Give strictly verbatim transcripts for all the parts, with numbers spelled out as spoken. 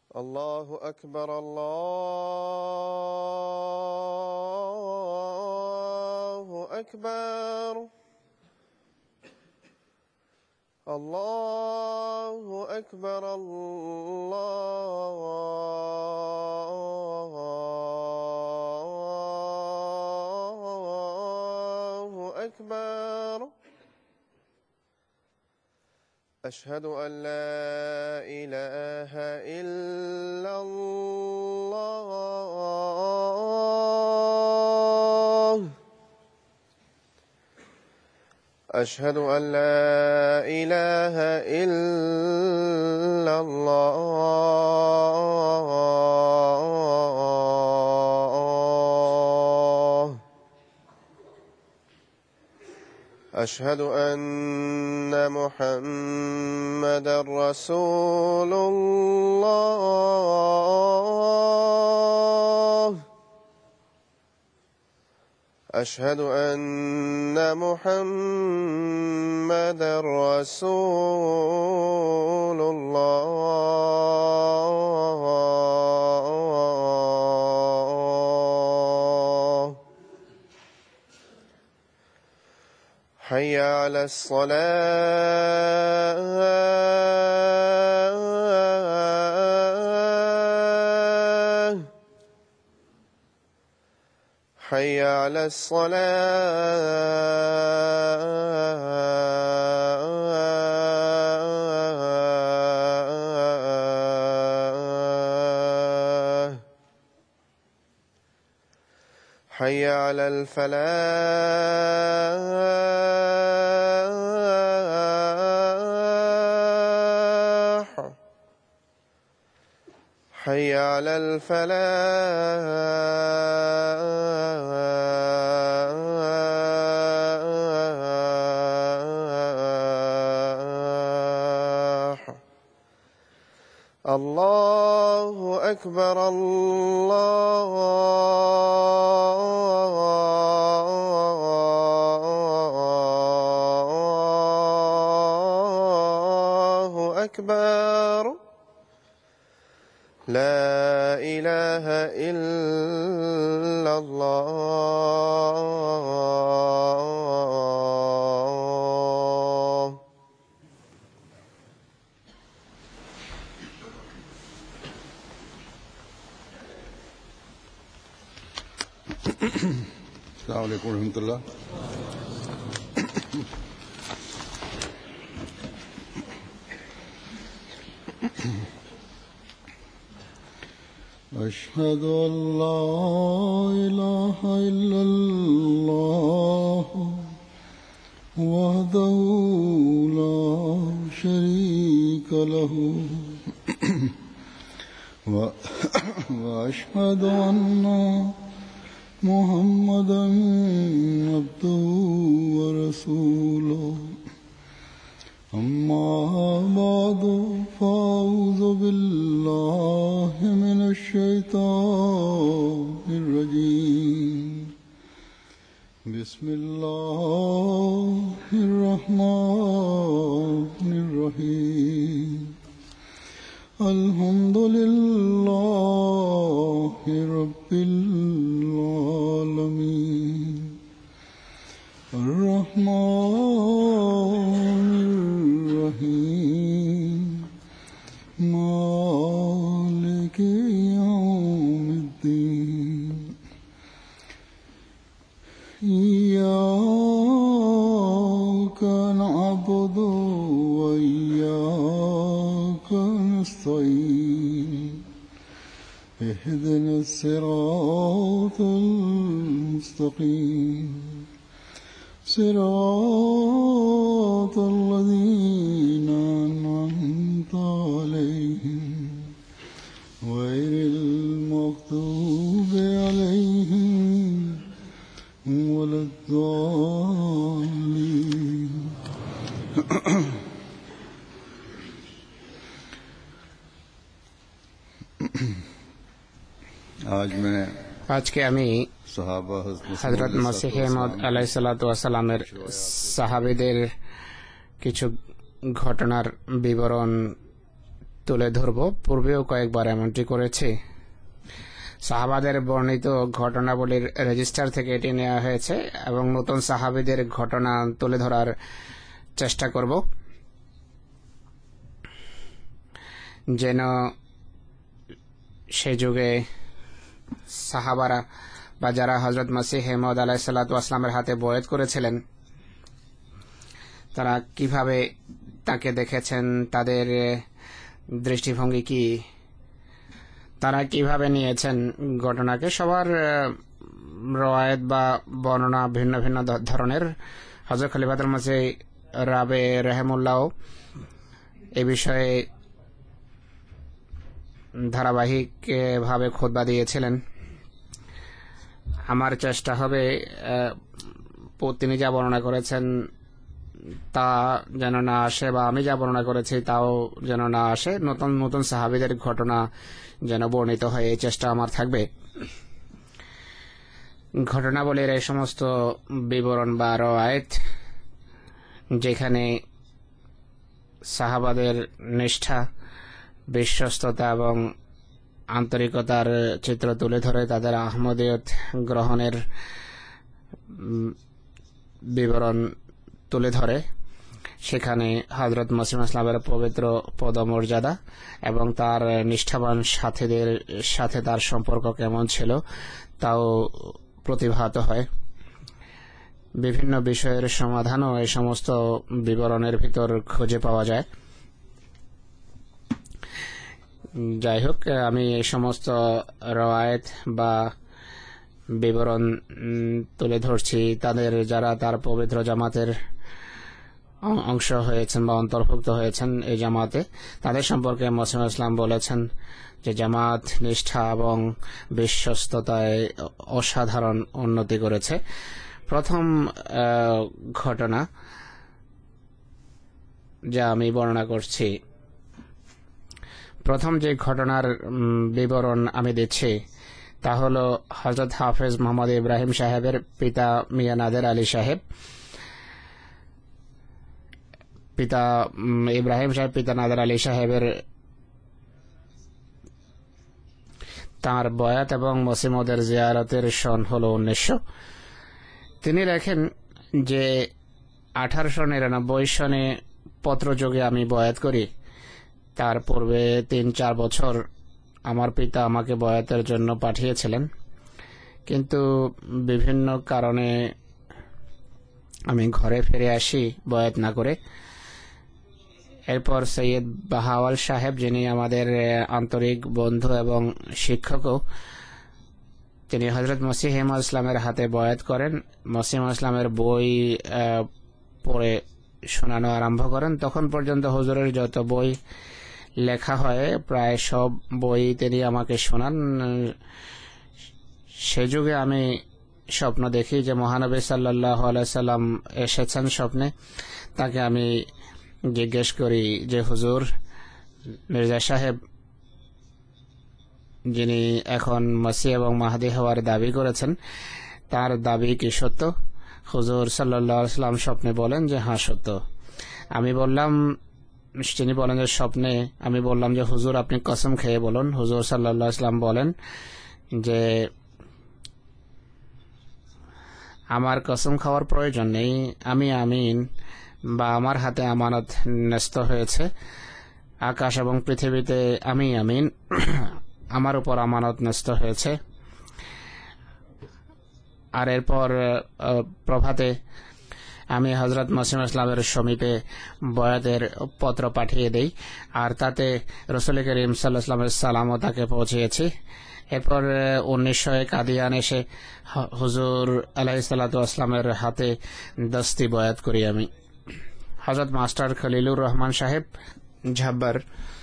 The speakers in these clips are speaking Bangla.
الله أكبر الله أكبر الله أكبر الله أكبر أشهد أن لا إله إلا الله أشهد أن لا إله إلا الله أشهد أن محمدًا رسول الله أشهد أن محمدًا رسول الله حي على الصلاة حي على الصلاة حي على الفلاح حي على الفلاح الله أكبر الله أكبر لا إله إلا الله السلام عليكم ورحمة الله. أشهد أن لا إله إلا الله وحده لا شريك له وأشهد أن محمدًا عبده ورسوله أما بعد فأعوذ بالله من الشيطان الرجيم بسم الله الرحمن الرحيم الحمد لله رب العالمين الرحمن الرحيم مالك يوم الدين إياك نعبد وإياك نستعين اهدنا الصراط المستقيم صراط الذين أنعمت عليهم غير المغضوب عليهم ولا الضالين. आज मैं আজকে আমি হযরত মসিহ মউদ আলাইহিস সালাতু ওয়াস সালামের সাহাবীদের কিছু ঘটনার বিবরণ তুলে ধরব। পূর্বেও কয়েকবার এমনটি করেছি। সাহাবাদের বর্ণিত ঘটনাবলীর রেজিস্টার থেকে এটি নেওয়া হয়েছে এবং নতুন সাহাবীদের ঘটনা তুলে ধরার চেষ্টা করব, যেন সে যুগে সাহাবারা বা যারা হযরত মসিহ মউদ আলাইহিস সালাতু ওয়াস সালামের হাতে বয়াত করেছিলেন তারা কিভাবে তাকে দেখেছেন, তাদের দৃষ্টিভঙ্গি কি, তারা কিভাবে নিয়েছেন ঘটনাকে। সবার রওয়ায়াত বা বর্ণনা ভিন্ন ভিন্ন ধরনের। হযরত খলিফাতুল মসিহ রাবে রাহিমাহুল্লাহ এই বিষয়ে ধারাবাহিকভাবে খুতবা দিয়েছিলেন। আমার চেষ্টা হবে তিনি যা বর্ণনা করেছেন তা যেন না আসে, বা আমি যা বর্ণনা করেছি তাও যেন না আসে। নতুন নতুন সাহাবীদের ঘটনা যেন বর্ণিত হয়, এই চেষ্টা আমার থাকবে। ঘটনাবলীর এই সমস্ত বিবরণ বা রওয়ায়াত যেখানে সাহাবাদের নিষ্ঠা, বিশ্বস্ততা এবং আন্তরিকতার চিত্র তুলে ধরে তাদের আহমদিয়ত গ্রহণের বিবরণ তুলে ধরে, সেখানে হযরত মসিহ ইসলামের পবিত্র পদমর্যাদা এবং তার নিষ্ঠাবান সাথীদের সাথে তার সম্পর্ক কেমন ছিল তাও প্রতিভাত হয়। বিভিন্ন বিষয়ের সমাধানও এই সমস্ত বিবরণের ভিতর খুঁজে পাওয়া যায়। যাই হোক, আমি এই সমস্ত রওয়ায়াত বা বিবরণ তুলে ধরছি তাদের যারা তার পবিত্র জামাতের অংশ হয়েছেন বা অন্তর্ভুক্ত হয়েছেন এই জামাতে, তাদের সম্পর্কে মসিহ ইসলাম বলেছেন যে জামাত নিষ্ঠা এবং বিশ্বস্ততায় অসাধারণ উন্নতি করেছে। প্রথম ঘটনা যা আমি বর্ণনা করছি, প্রথম যে ঘটনার বিবরণ আমি দিচ্ছি তা হলো হযরত হাফেজ মোহাম্মদ ইব্রাহিম সাহেবের পিতা মিয়া নাদের আলী সাহেব। পিতা ইব্রাহিম সাহেব পিতা নাদের আলী সাহেবের তাঁর বয়াত এবং মসিহ মউদের জিয়ারতের সন হলো উনিশশো। তিনি লেখেন যে আঠারোশো নিরানব্বই সনে পত্রযোগে আমি বয়াত করি। তার পূর্বে তিন চার বছর আমার পিতা আমাকে বয়াতের জন্য পাঠিয়েছিলেন, কিন্তু বিভিন্ন কারণে আমি ঘরে ফিরে আসি বয়াত না করে। এরপর সৈয়দ বাহাওয়াল সাহেব, যিনি আমাদের আন্তরিক বন্ধু এবং শিক্ষকও, তিনি হযরত মসিহ মউদ ইসলামের হাতে বয়াত করেন। মসিহ মউদ ইসলামের বই পড়ে শোনানো আরম্ভ করেন। তখন পর্যন্ত হুজুরের যত বই লেখা হয় প্রায় সব বই তিনি আমাকে শোনান। সে যুগে আমি স্বপ্ন দেখি যে মহানবী সাল্লাল্লাহু আলাইহি সাল্লাম এসেছেন স্বপ্নে। তাকে আমি জিজ্ঞেস করি যে হুজুর, মির্জা সাহেব যিনি এখন মসিহ এবং মাহদী হওয়ার দাবি করেছেন, তার দাবি কি সত্য? হুজুর সাল্লাল্লাহু আলাইহি সাল্লাম স্বপ্নে বলেন যে হ্যাঁ সত্য। আমি বললাম, তিনি বলেন যে স্বপ্নে। আমি বললাম যে হুজুর আপনি কসম খেয়ে বলুন। হুজুর সাল্লাল্লাহু আলাইহি সাল্লাম বলেন যে আমার কসম খাওয়ার প্রয়োজন নেই, আমি আমিন বা আমার হাতে আমানত ন্যস্ত হয়েছে। আকাশ এবং পৃথিবীতে আমি আমিন, আমার উপর আমানত ন্যস্ত হয়েছে। আর এরপর প্রভাতে আমি হযরত মসিহ ইসলামের সমীপে বয়াতের পত্র পাঠিয়ে দেই, আর তাতে রাসূল করিম সাল্লাল্লাহু আলাইহি ওয়াসাল্লামের সালামও তাকে পৌঁছিয়েছি। এরপর উনিশশো কাদিয়ান এসে হুজুর আলাইহিস সালাতু ওয়াস সালামের হাতে দস্তি বয়াত করি আমি। হযরত মাস্টার খলিলুর রহমান সাহেব ঝাব্বার,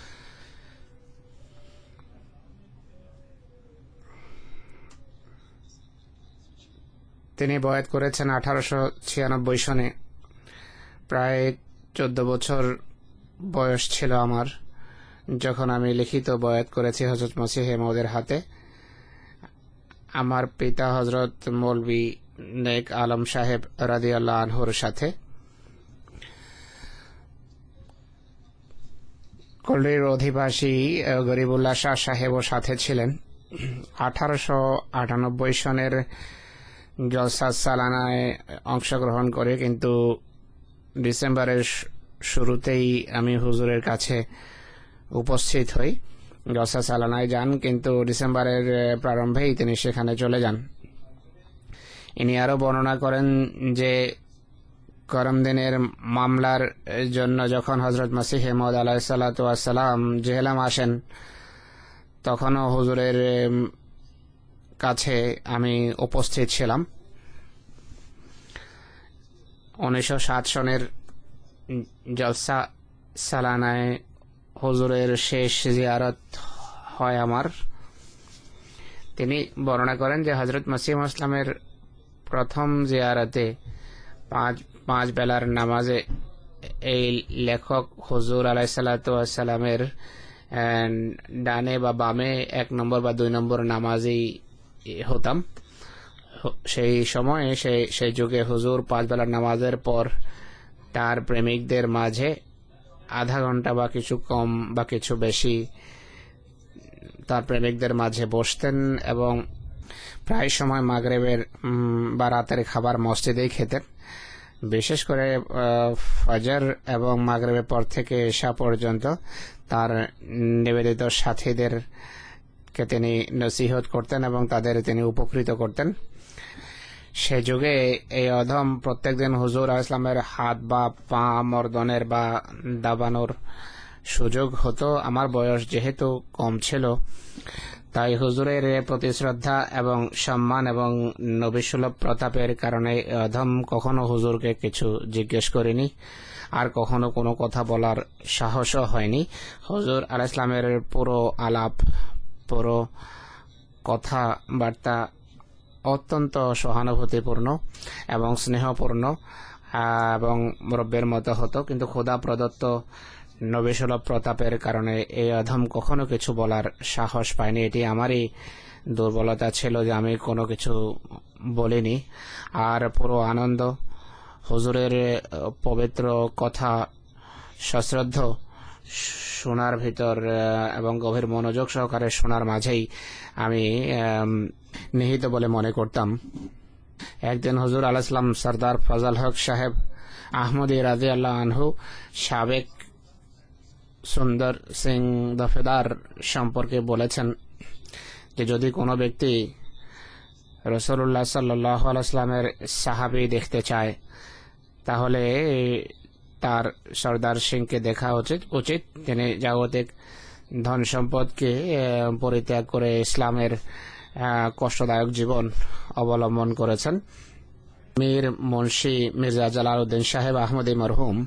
তিনি বয়াত করেছেন আঠারোশো ছিয়ানব্বই সনে। প্রায় চোদ্দ বছর বয়স ছিল আমার যখন আমি লিখিত বয়াত করেছি হযরত মসিহ মউদের হাতে। আমার পিতা হযরত মৌলভী নেক আলম সাহেব রাদিয়াল্লাহু আনহুর সাথে। কল্লির অধিবাসী গরিবুল্লাহ শাহ সাহেবও সাথে ছিলেন। আঠারোশো আটানব্বই সনের জলসা সালানায় অংশগ্রহণ করে, কিন্তু ডিসেম্বরের শুরুতেই আমি হুজুরের কাছে উপস্থিত হই। জলসা সালানায় যান, কিন্তু ডিসেম্বরের প্রারম্ভেই তিনি সেখানে চলে যান। ইনি আরও বর্ণনা করেন যে করমদিনের মামলার জন্য যখন হজরত মসিহে মউদ আলাইহিসসালাতু ওয়াসসালাম জেহেলাম আসেন, তখনও হুজুরের কাছে আমি উপস্থিত ছিলাম। উনিশশো সাত সনের জলসা সালানায় হুজুরের শেষ জিয়ারত হয় আমার। তিনি বর্ণনা করেন যে হজরত মসিহ ইসলামের প্রথম জিয়ারতে পাঁচ পাঁচ বেলার নামাজে এই লেখক হুজুর আলাইহিসসালাতু ওয়াসসালামের ডানে বা বামে এক নম্বর বা দুই নম্বর নামাজই হতাম। সেই সময়ে সেই সেই যুগে হুজুর পাঁচ বেলার নামাজের পর তার প্রেমিকদের মাঝে আধা ঘন্টা বা কিছু কম বা কিছু বেশি তার প্রেমিকদের মাঝে বসতেন এবং প্রায় সময় মাগরিবের বা রাতের খাবার মসজিদেই খেতেন। বিশেষ করে ফজর এবং মাগরিবের পর থেকে এশা পর্যন্ত তার নিবেদিত সাথীদেরকে তিনি নসিহত করতেন এবং তাদের তিনি উপকৃত করতেন। সে যুগে এই অধম প্রত্যেকদিন হুজুর ইসলামের হাত বা পা মর্দনের বা দাবানোর সুযোগ হতো। আমার বয়স যেহেতু কম ছিল, তাই হুজুরের প্রতি শ্রদ্ধা এবং সম্মান এবং নবিসুলভ প্রতাপের কারণে অধম কখনো হুজুরকে কিছু জিজ্ঞেস করিনি, আর কখনো কোনো কথা বলার সাহসও হয়নি। হুজুর আলাইহিস সালামের পুরো আলাপ, পুরো কথাবার্তা অত্যন্ত সহানুভূতিপূর্ণ এবং স্নেহপূর্ণ এবং মুরব্বের মতো হতো, কিন্তু খোদা প্রদত্ত নবিসুলভ প্রতাপের কারণে এই অধম কখনো কিছু বলার সাহস পায়নি। এটি আমারই দুর্বলতা ছিল যে আমি কোনো কিছু বলিনি। আর পুরো আনন্দ হুজুরের পবিত্র কথা সশ্রদ্ধ শোনার ভিতর এবং গভীর মনোযোগ সহকারে শোনার মাঝেই আমি নিহিত বলে মনে করতাম। একদিন হুজুর আলাইহিস সালাম সরদার ফজল হক সাহেব আহমদী রাদিয়াল্লাহু আনহু সাবেক সুন্দর সিং দফেদার সম্পর্কে বলেছেন যে যদি কোনো ব্যক্তি রাসূলুল্লাহ সাল্লাল্লাহু আলাইহি ওয়াসাল্লামের সাহাবী দেখতে চায়, তাহলে তার সর্দার সিংকে দেখা উচিত উচিত তিনি জাগতিক ধন সম্পদকে পরিত্যাগ করে ইসলামের কষ্টদায়ক জীবন অবলম্বন করেছেন। মীর মুন্সি মির্জা জালালউদ্দিন সাহেব আহমদী মরহুম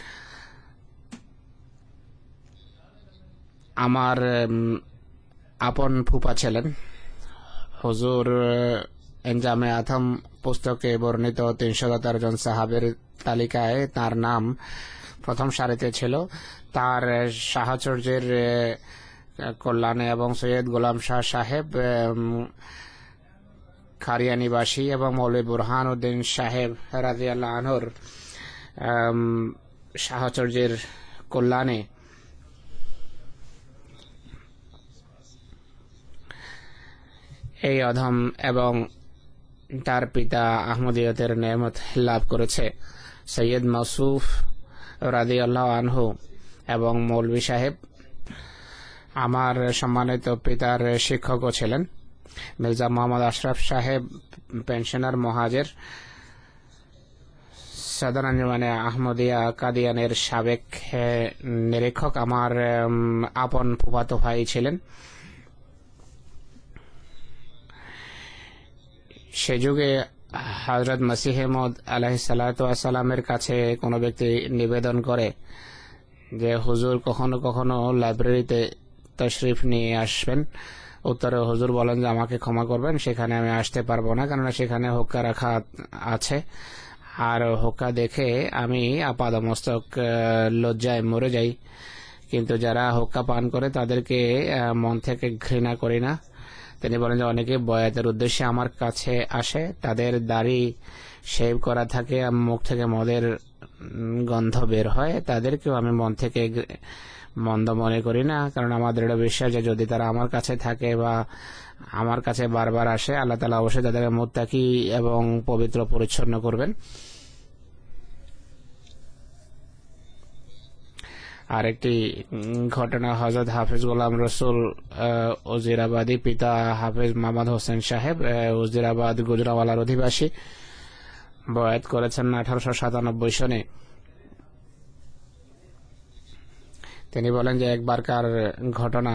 আমার আপন ফুপা ছিলেন। হুজুর এনজামে আথম পুস্তকে বর্ণিত তিনশো তেরো জন সাহাবের তালিকায় তার নাম প্রথম সারিতে ছিল। তার সাহচর্যের কল্যাণে এবং সৈয়দ গোলাম শাহ সাহেব খারিয়া নিবাসী এবং মৌলভী বুরহান উদ্দিন সাহেব রাদিয়াল্লাহু আনহুর সাহচর্যের কল্যাণে এই অধম এবং তার পিতা আহমদিয়তের নেয়ামত লাভ করেছে। সৈয়দ মাসুফ রাদিয়াল্লাহু আনহু এবং মৌলভী সাহেব আমার সম্মানিত পিতার শিক্ষকও ছিলেন। মির্জা মোহাম্মদ আশরাফ সাহেব পেনশনার মহাজের সদর আঞ্জুমানে আহমদিয়া কাদিয়ানের সাবেক নিরীক্ষক আমার আপন ফুফাতো ভাই ছিলেন। সে যুগে হযরত মসিহ মউদ আলাইহিসসালাতু ওয়াসসালামের কাছে কোনো ব্যক্তি নিবেদন করে যে হুজুর কখনো কখনো লাইব্রেরিতে তশরিফ নিয়ে আসবেন, উত্তরে হুজুর বলেন যে আমাকে ক্ষমা করবেন, সেখানে আমি আসতে পারবো না, কারণ সেখানে হুক্কা রাখা আছে। আর হুক্কা দেখে আমি আপাদমস্তক লজ্জায় মরে যাই, কিন্তু যারা হুক্কা পান করে তাদেরকে মন থেকে ঘৃণা করি না। তিনি বলেন যে অনেকে বয়াতের উদ্দেশ্যে আমার কাছে আসে, তাদের দাড়ি শেভ করা থাকে, মুখ থেকে মদের গন্ধ বের হয়, তাদেরকেও আমি মন থেকে মন্দ মনে করি না, কারণ আমাদের এটা বিশ্বাস যে যদি তারা আমার কাছে থাকে বা আমার কাছে বারবার আসে, আল্লাহ তাআলা অবশ্যই তাদেরকে মুত্তাকি এবং পবিত্র পরিচ্ছন্ন করবেন। আরেকটি ঘটনা, হযরত হাফেজ গোলাম রসুল ওজিরাবাদী, পিতা হাফেজ মোহাম্মদ হোসেন সাহেব, ওজিরাবাদ গুজরাওয়ালার অধিবাসী, বয়াত করেছেন আঠারোশো সাতানব্বই সনে। তিনি বলেন যে একবারকার ঘটনা,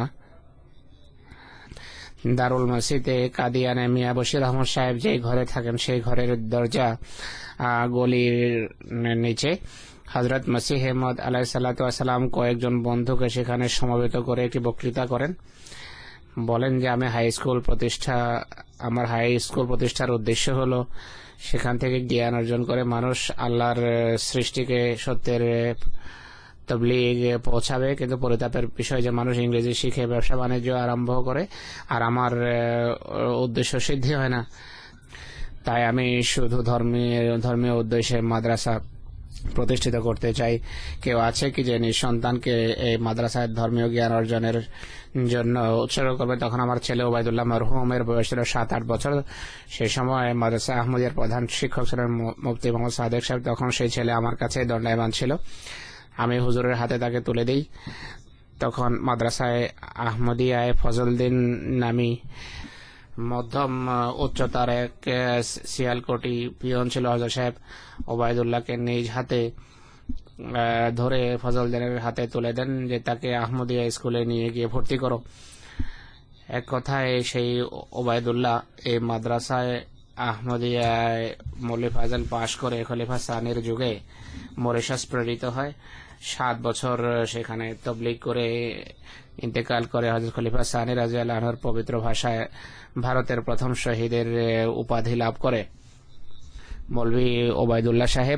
দারুল মসজিদে কাদিয়ানে মিয়া বশির আহমদ সাহেব যে ঘরে থাকেন সেই ঘরের দরজা গলির নিচে হযরত মসিহ মওউদ আলাইহিস সালাতু ওয়াস সালাম কয়েকজন বন্ধুকে সেখানে সমবেত করে একটি বক্তৃতা করেন। বলেন যে আমি হাই স্কুল প্রতিষ্ঠা আমার হাই স্কুল প্রতিষ্ঠার উদ্দেশ্য হলো সেখান থেকে জ্ঞান অর্জন করে মানুষ আল্লাহর সৃষ্টিকে সত্যের তবলিগ পৌঁছাবে। কিন্তু পরিতাপের বিষয় যে মানুষ ইংরেজি শিখে ব্যবসা বাণিজ্য আরম্ভ করে, আর আমার উদ্দেশ্য সিদ্ধি হয় না। তাই আমি শুধু ধর্মীয় ধর্মীয় উদ্দেশ্যে মাদ্রাসা প্রতিষ্ঠিত করতে চাই। কেউ আছে কি যে নিজ সন্তানকে এই মাদ্রাসায় ধর্মীয় জ্ঞান অর্জনের জন্য উৎসর্গ করবে? তখন আমার ছেলে ওবায়দুল্লাহ মরহুমের বয়স ছিল সাত আট বছর। সেই সময় মাদ্রাসা আহমদিয়ার প্রধান শিক্ষক ছিলেন মুফতি মোহাম্মদ সাদেক সাহেব। তখন সেই ছেলে আমার কাছে দণ্ডায়মান ছিল। আমি হুজুরের হাতে তাকে তুলে দিই। তখন মাদ্রাসায় আহমদিয়ায় ফজলউদ্দিন নামী মধ্যম উচ্চতার এক শিয়ালকোটি পিয়ন ছিল। হযরত সাহেব ওবায়দুল্লাহকে নিজ হাতে ধরে ফজলউদ্দিনের হাতে তুলে দেন যে তাকে আহমদিয়া স্কুলে নিয়ে গিয়ে ভর্তি করো। এক কথায় সেই ওবায়দুল্লাহ এই মাদ্রাসায় আহমদিয়ায় মৌলভী ফাজল পাশ করে খলিফা সানির যুগে মরিশাস প্রেরিত হয়। সাত বছর সেখানে তবলিগ করে ইন্তেকাল করে হযরত খলিফা সানি রাদিয়াল্লাহু আনহুর পবিত্র ভাষায় ভারতের প্রথম শহীদের উপাধি লাভ করে। মৌলভী ওবায়দুল্লাহ সাহেব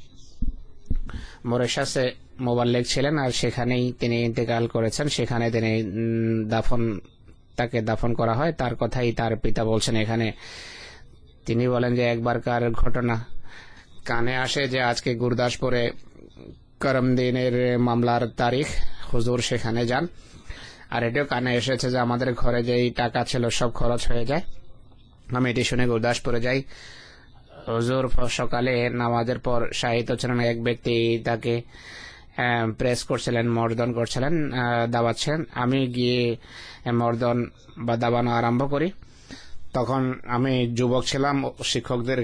মরিশাসে মোবাল্লেগ ছিলেন, আর সেখানেই তিনি ইন্তেকাল করেছেন। সেখানে তিনি দাফন তাকে দাফন করা হয়। তার কথাই তার পিতা বলছেন এখানে। তিনি বলেন যে একবারকার ঘটনা কানে আসে যে আজকে গুরদাসপুরে করমদিনের মামলার তারিখ, হুজুর সেখানে যান। আর এটাও কানে এসেছে যে আমাদের ঘরে যেই টাকা ছিল সব খরচ হয়ে যায়। আমি এটি শুনে গুরদাসপুরে যাই। হুজুর সকালে নামাজের পর শায়িত ছিলেন। এক ব্যক্তি তাকে প্রেস করছিলেন, মর্দন করছিলেন, দাবাচ্ছেন। আমি গিয়ে মর্দন বা দাবানো আরম্ভ করি। তখন আমি যুবক ছিলাম, শিক্ষকদের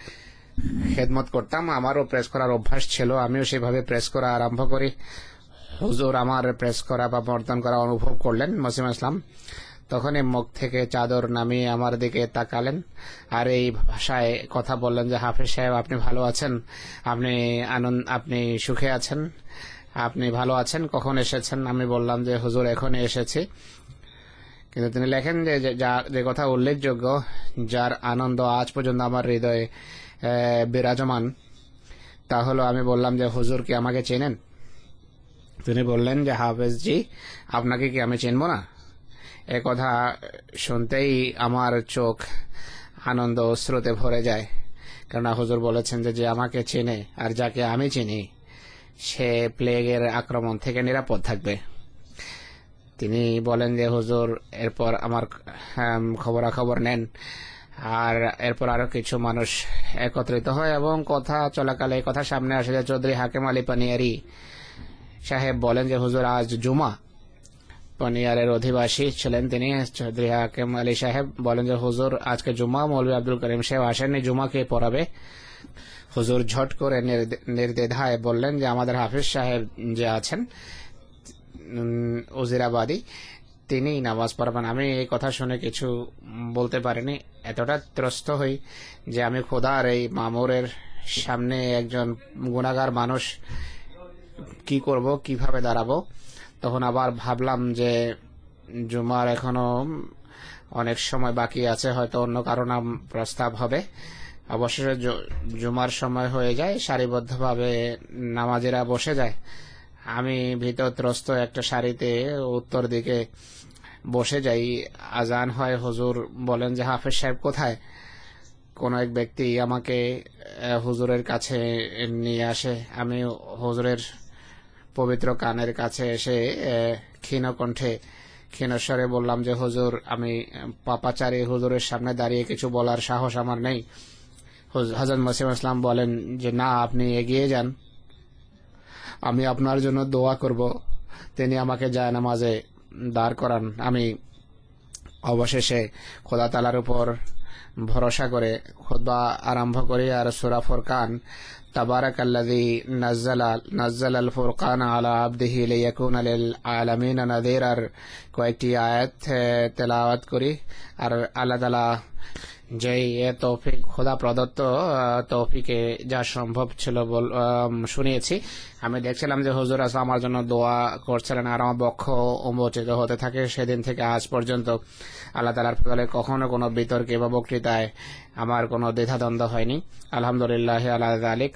খেদমত করতাম, আমারও প্রেস করার অভ্যাস ছিল। আমিও সেভাবে প্রেস করা আরম্ভ করি। হুজুর আমার প্রেস করা বা মর্দন করা অনুভব করলেন মসিম ইসলাম। তখনই মুখ থেকে চাদর নামিয়ে আমার দিকে তাকালেন আর এই ভাষায় কথা বললেন যে হাফেজ সাহেব আপনি ভালো আছেন, আপনি আনন্দ আপনি সুখে আছেন, আপনি ভালো আছেন, কখন এসেছেন? আমি বললাম যে হুজুর এখনই এসেছি। কিন্তু তিনি লেখেন যে যে কথা উল্লেখযোগ্য, যার আনন্দ আজ পর্যন্ত আমার হৃদয়ে বিরাজমান, তা হলো আমি বললাম যে হুজুর কি আমাকে চেনেন? তিনি বললেন যে হাফেজ জি, আপনাকে কি আমি চিনব না? এ কথা শুনতেই আমার চোখ আনন্দ স্রোতে ভরে যায়। কেননা হুজুর বলেছেন যে যে আমাকে চেনে আর যাকে আমি চিনি সে প্লেগের আক্রমণ থেকে নিরাপদ থাকবে। তিনি বলেন যে হুজুর এরপর আমার খবরাখবর নেন, আর এরপর আরো কিছু মানুষ একত্রিত হয় এবং কথা চলাকালে কথা সামনে আসে যে চৌধুরী হাকিম আলী পানিয়ারি সাহেব বলেন যে হুজুর আজ জুমা। পানিয়ারের অধিবাসী ছিলেন তিনি। চৌধুরী হাকিম আলী সাহেব বলেন যে হুজুর আজকে জুমা, মৌলভী আব্দুল করিম সাহেব আসেননি, জুমা কে পড়াবে? হুজুর ঝট করে নির্দ্বিধায় বললেন যে আমাদের হাফিজ সাহেব যে আছেন ওজিরাবাদী, তিনি নামাজ পড়াবেন। আমি এই কথা শুনে কিছু বলতে পারিনি। এতটা ত্রস্ত হই যে আমি খোদার এই মামুরের সামনে একজন গুনাহগার মানুষ কি করব, কিভাবে দাঁড়াবো। তখন আবার ভাবলাম যে জুমার এখনো অনেক সময় বাকি আছে, হয়তো অন্য কারো নাম প্রস্তাব হবে। অবশেষে জুমার সময় হয়ে যায়, সারিবদ্ধভাবে নামাজিরা বসে যায়। আমি ভীতত্রস্ত একটা সারিতে উত্তর দিকে বসে যাই। আজান হয়, হুজুর বলেন যে হাফেজ সাহেব কোথায়? কোন এক ব্যক্তি আমাকে হুজুরের কাছে নিয়ে আসে। আমি হুজুরের পবিত্র কানের কাছে এসে ক্ষীণ কণ্ঠে ক্ষীণস্বরে বললাম যে হুজুর, আমি পাপাচারী হুজুরের সামনে দাঁড়িয়ে কিছু বলার সাহস আমার নেই। হযরত মসিহ ইসলাম বলেন যে না, আপনি এগিয়ে যান, আমি আপনার জন্য দোয়া করব। তিনি আমাকে জায়নামাজে দাঁড় করান। আমি অবশেষে খোদা তাআলার উপর ভরসা করে খুতবা আরম্ভ করি আর সূরা ফুরকান, তাবারাকাল্লাযী নাযালা নাযালাল ফুরকান আলা আবদিহি লিয়াকুনা লিল আলামিন নাযীরার কয়েকটি আয়াত তেলাওয়াত করি। আর আল্লাহ তাআলা যেই তৌফিক, খোদা প্রদত্ত তৌফিকে যা সম্ভব ছিল বল শুনিয়েছি। আমি দেখছিলাম যে হুজুর আসলে আমার জন্য দোয়া করছিলেন আর আমার বক্ষ উন্মোচিত হতে থাকে। সেদিন থেকে আজ পর্যন্ত আল্লাহ তাআলার ফলে কখনো কোনো বিতর্কে বা বক্তৃতায় আমার কোনো দ্বিধাদ্বন্দ্ব হয়নি। আলহামদুলিল্লাহ আলা যালিক।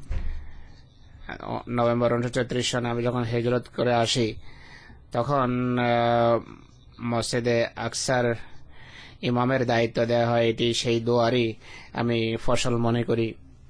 নভেম্বর উনিশশো চৌত্রিশ সনে আমি যখন হিজরত করে আসি, তখন মসজিদে আকসার ইমামের দায়িত্ব দেওয়া হয়। এটি সেই দোয়ারই আমি ফসল মনে করি।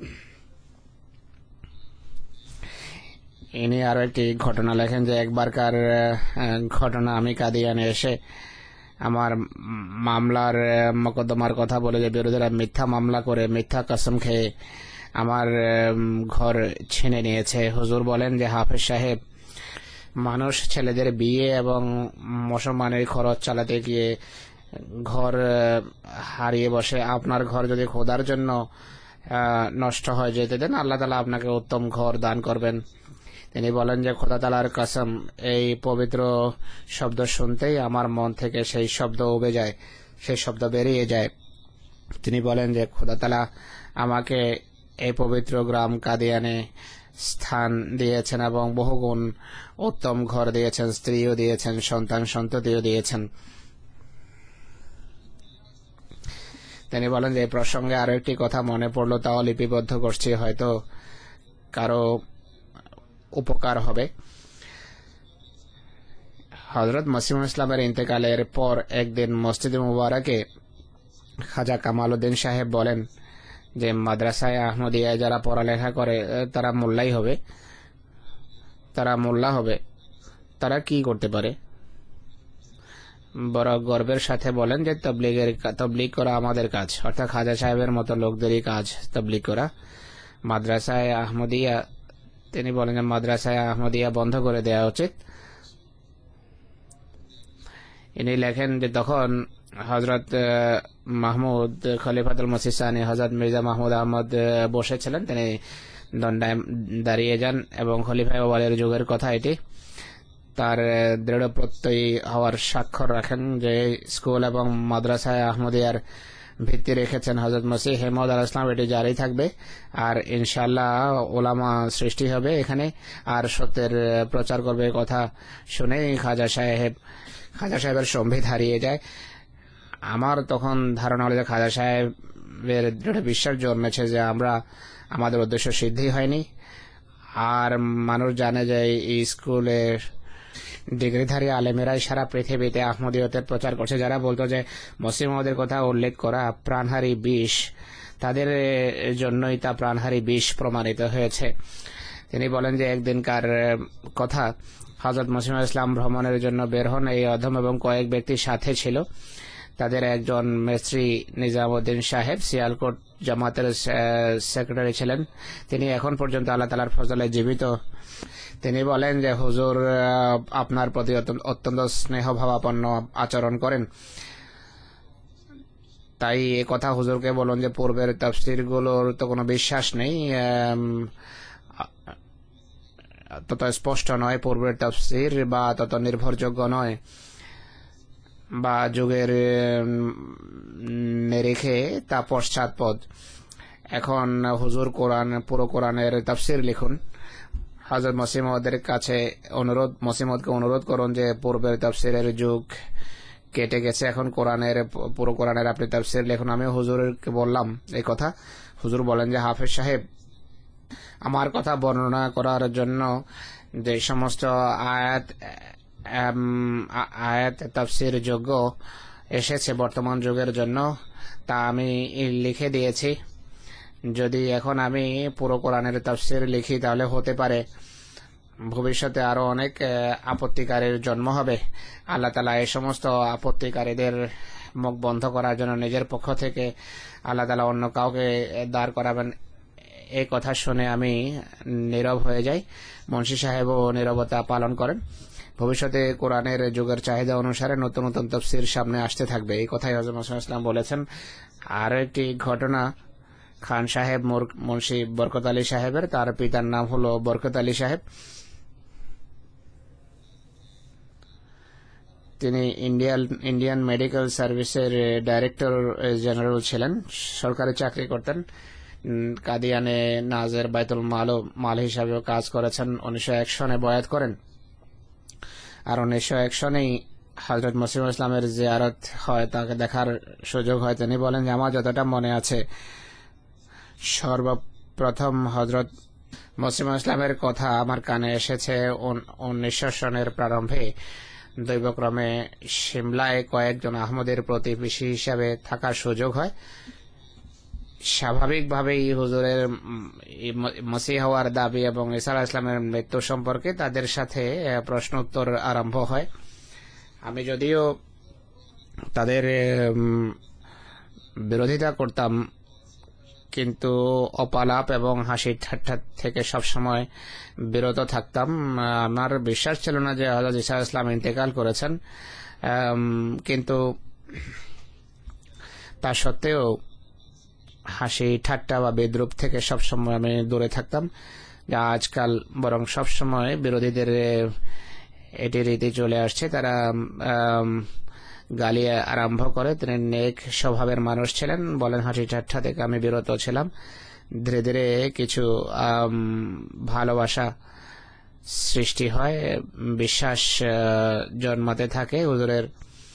ইনি আরো একটি ঘটনা লেখেন যে একবারকার ঘটনা, আমি কাদিয়ানে এসে আমার মামলার মোকদ্দমার কথা বলে যে বিরোধীরা মিথ্যা মামলা করে মিথ্যা কসম খেয়ে আমার ঘর ছিনে নিয়েছে। হুজুর বলেন যে হাফেজ সাহেব, মানুষ ছেলেদের বিয়ে এবং মুসলমানের খরচ চালাতে গিয়ে ঘর হারিয়ে বসে। আপনার ঘর যদি খোদার জন্য নষ্ট হয়ে যেতে দেন, আল্লাহ তাআলা আপনাকে উত্তম ঘর দান করবেন। তিনি বলেন যে খোদা তাআলার কসম, এই পবিত্র শব্দ শুনতেই আমার মন থেকে সেই শব্দ উবে যায়, সেই শব্দ বেরিয়ে যায়। তিনি বলেন যে খোদা তাআলা আমাকে এই পবিত্র গ্রাম কাদিয়ানে স্থান দিয়েছেন এবং বহুগুণ উত্তম ঘর দিয়েছেন, স্ত্রীও দিয়েছেন, সন্তান সন্ততিও দিয়েছেন। তিনি বলেন যে এই প্রসঙ্গে আরো একটি কথা মনে পড়লো, তাও লিপিবদ্ধ করছি, হয়তো কারো উপকার হবে। হযরত মসিহ ইসলামের ইন্তেকালের পর একদিন মসজিদে মুবারকে খাজা কামাল উদ্দিন সাহেব বলেন যে মাদ্রাসায় আহমদিয়ায় যারা পড়ালেখা করে তারা মোল্লাই হবে, তারা মোল্লা হবে, তারা কি করতে পারে? বড় গর্বের সাথে বলেন যে তবলিগের তবলিগ করা আমাদের কাজ, অর্থাৎ খাজা সাহেবের মতো লোকদেরই কাজ তবলিগ করা। মাদ্রাসায় আহমদিয়া, তিনি বলেন যে মাদ্রাসায় আহমদিয়া বন্ধ করে দেওয়া উচিত। ইনি লেখেন যে তখন হযরত মাহমুদ খলিফাতুল মসিহ সানি হযরত মির্জা মাহমুদ আহমদ বসেছিলেন। তিনি দণ্ডায় দাঁড়িয়ে যান এবং খলিফা ওয়ালির যুগের কথা এটি। তার দৃঢ় প্রত্যয়ী হওয়ার স্বাক্ষর রাখেন যে স্কুল এবং মাদ্রাসায় আহমদিয়ার ভিত্তি রেখেছেন হযরত মসিহ মাউদ আলাইহিস সালাম, এটি জারি থাকবে আর ইনশাআল্লাহ ওলামা সৃষ্টি হবে এখানে আর সত্যের প্রচার করবে। কথা শুনে খাজা সাহেব খাজা সাহেবের সম্ভিত হারিয়ে যায়। আমার তখন ধারণা হলো যে খাজা সাহেবের দৃঢ় বিশ্বাস জন্মেছে যে আমরা আমাদের উদ্দেশ্য সিদ্ধি হয়নি। আর মানুষ জানে যে এই স্কুলের ডিগ্রিধারী আলেমেরাই সারা পৃথিবীতে আহমদিয়তের প্রচার করছে। যারা বলতো যে মসিহ মাউদের কথা উল্লেখ করা প্রাণহারী বিষ, তাদের জন্যই তা প্রাণহারী বিষ প্রমাণিত হয়েছে। তিনি বলেন যে একদিনকার কথা, হযরত মসিহ ইসলাম ভ্রমণের জন্য বের হন। এই অধম এবং কয়েক ব্যক্তির সাথে ছিল। তাদের একজন মেস্ত্রি নিজামউদ্দিন সাহেব সিয়ালকোট জামাতের সেক্রেটারি ছিলেন। তিনি এখন পর্যন্ত আল্লাহ তাআলার ফজলে জীবিত। তিনি বলেন যে হুজুর আপনার প্রতি অত্যন্ত স্নেহ ভাবাপন্ন আচরণ করেন, তাই এ কথা হুজুরকে বলুন যে পূর্বের তাফসীরগুলোর তো কোনো বিশ্বাস নেই, তত স্পষ্ট নয় পূর্বের তাফসীর বা তত নির্ভরযোগ্য নয় বা যুগের নিরিখে তা পশ্চাৎপদ। এখন হুজুর কোরআন, পুরো কোরআনের তাফসীর লিখুন। হযরত মসিহ মাউদের কাছে অনুরোধ, মসিহ মাউদকে অনুরোধ করুন যে পূর্বের তাফসীরের যুগ কেটে গেছে, এখন কোরআনের পুরো কোরআনের আপনি তাফসীর লিখুন। আমি হুজুরকে বললাম এই কথা। হুজুর বলেন যে হাফেজ সাহেব, আমার কথা বর্ণনা করার জন্য যে সমস্ত আয়াত আয়াত তাফসীর যোগ্য এসেছে বর্তমান যুগের জন্য তা আমি লিখে দিয়েছি। যদি এখন আমি পুরো কোরআনের তাফসীর লিখি তাহলে হতে পারে ভবিষ্যতে আরো অনেক আপত্তিকারীর জন্ম হবে। আল্লাহ তাআলা এই সমস্ত আপত্তিকারীদের মুখ বন্ধ করার জন্য নিজের পক্ষ থেকে আল্লাহ তাআলা অন্য কাউকে দাঁড় করাবেন, এই কথা শুনে আমি নীরব হয়ে যাই। মুন্সি সাহেবও নীরবতা পালন করেন। ভবিষ্যতে কোরআনের যুগের চাহিদা অনুসারে নতুন নতুন তাফসীর সামনে আসতে থাকবে, এই কথাই হযরত মুহাম্মদ সাল্লাল্লাহু আলাইহি ওয়াসাল্লাম বলেছেন। আর একটি ঘটনা, খান সাহেব মুন্সি বরকত আলী সাহেবের, তার পিতার নাম হলো বরকত আলী সাহেব। তিনি ইন্ডিয়ান ইন্ডিয়ান মেডিকেল সার্ভিসের ডাইরেক্টর জেনারেল ছিলেন, সরকারি চাকরি করতেন। কাদিয়ানে নাজের বাইতুল মাল মাল হিসাবেও কাজ করেছেন। উনিশশো এক সনে বয়াত করেন। আর উনিশশো এক সনেই হযরত মসিহ ইসলামের জিয়ারত হয়, তাকে দেখার সুযোগ হয়। তিনি বলেন যে আমার যতটা মনে আছে, সর্বপ্রথম হযরত মসিহ ইসলামের কথা আমার কানে এসেছে উনিশশো সনের প্রারম্ভে। দৈবক্রমে সিমলায় কয়েকজন আহমদের প্রতিবেশী হিসাবে থাকার সুযোগ হয়। স্বাভাবিকভাবেই হুজুরের মসিহ হওয়ার দাবি এবং ঈসা আলাইহিস সালামের মৃত্যু সম্পর্কে তাদের সাথে প্রশ্ন উত্তর আরম্ভ হয়। আমি যদিও তাদের বিরোধিতা করতাম, কিন্তু অপালাপ এবং হাসি ঠাট্টা থেকে সবসময় বিরত থাকতাম। আমার বিশ্বাস ছিল না যে হযরত ঈসা আলাইহিস সালাম ইন্তেকাল করেছেন, কিন্তু তা সত্ত্বেও হাসি ঠাট্টা বা বিদ্রুপ থেকে সবসময় আমি দূরে থাকতাম। যা আজকাল বরং সবসময় বিরোধীদের এটি রীতি চলে আসছে, তারা গালি আরম্ভ করে। তিনি নেক স্বভাবের মানুষ ছিলেন, বলেন হাসি ঠাট্টা থেকে আমি বিরত ছিলাম। ধীরে ধীরে কিছু ভালোবাসা সৃষ্টি হয়, বিশ্বাস জন্মাতে থাকে হুজুরের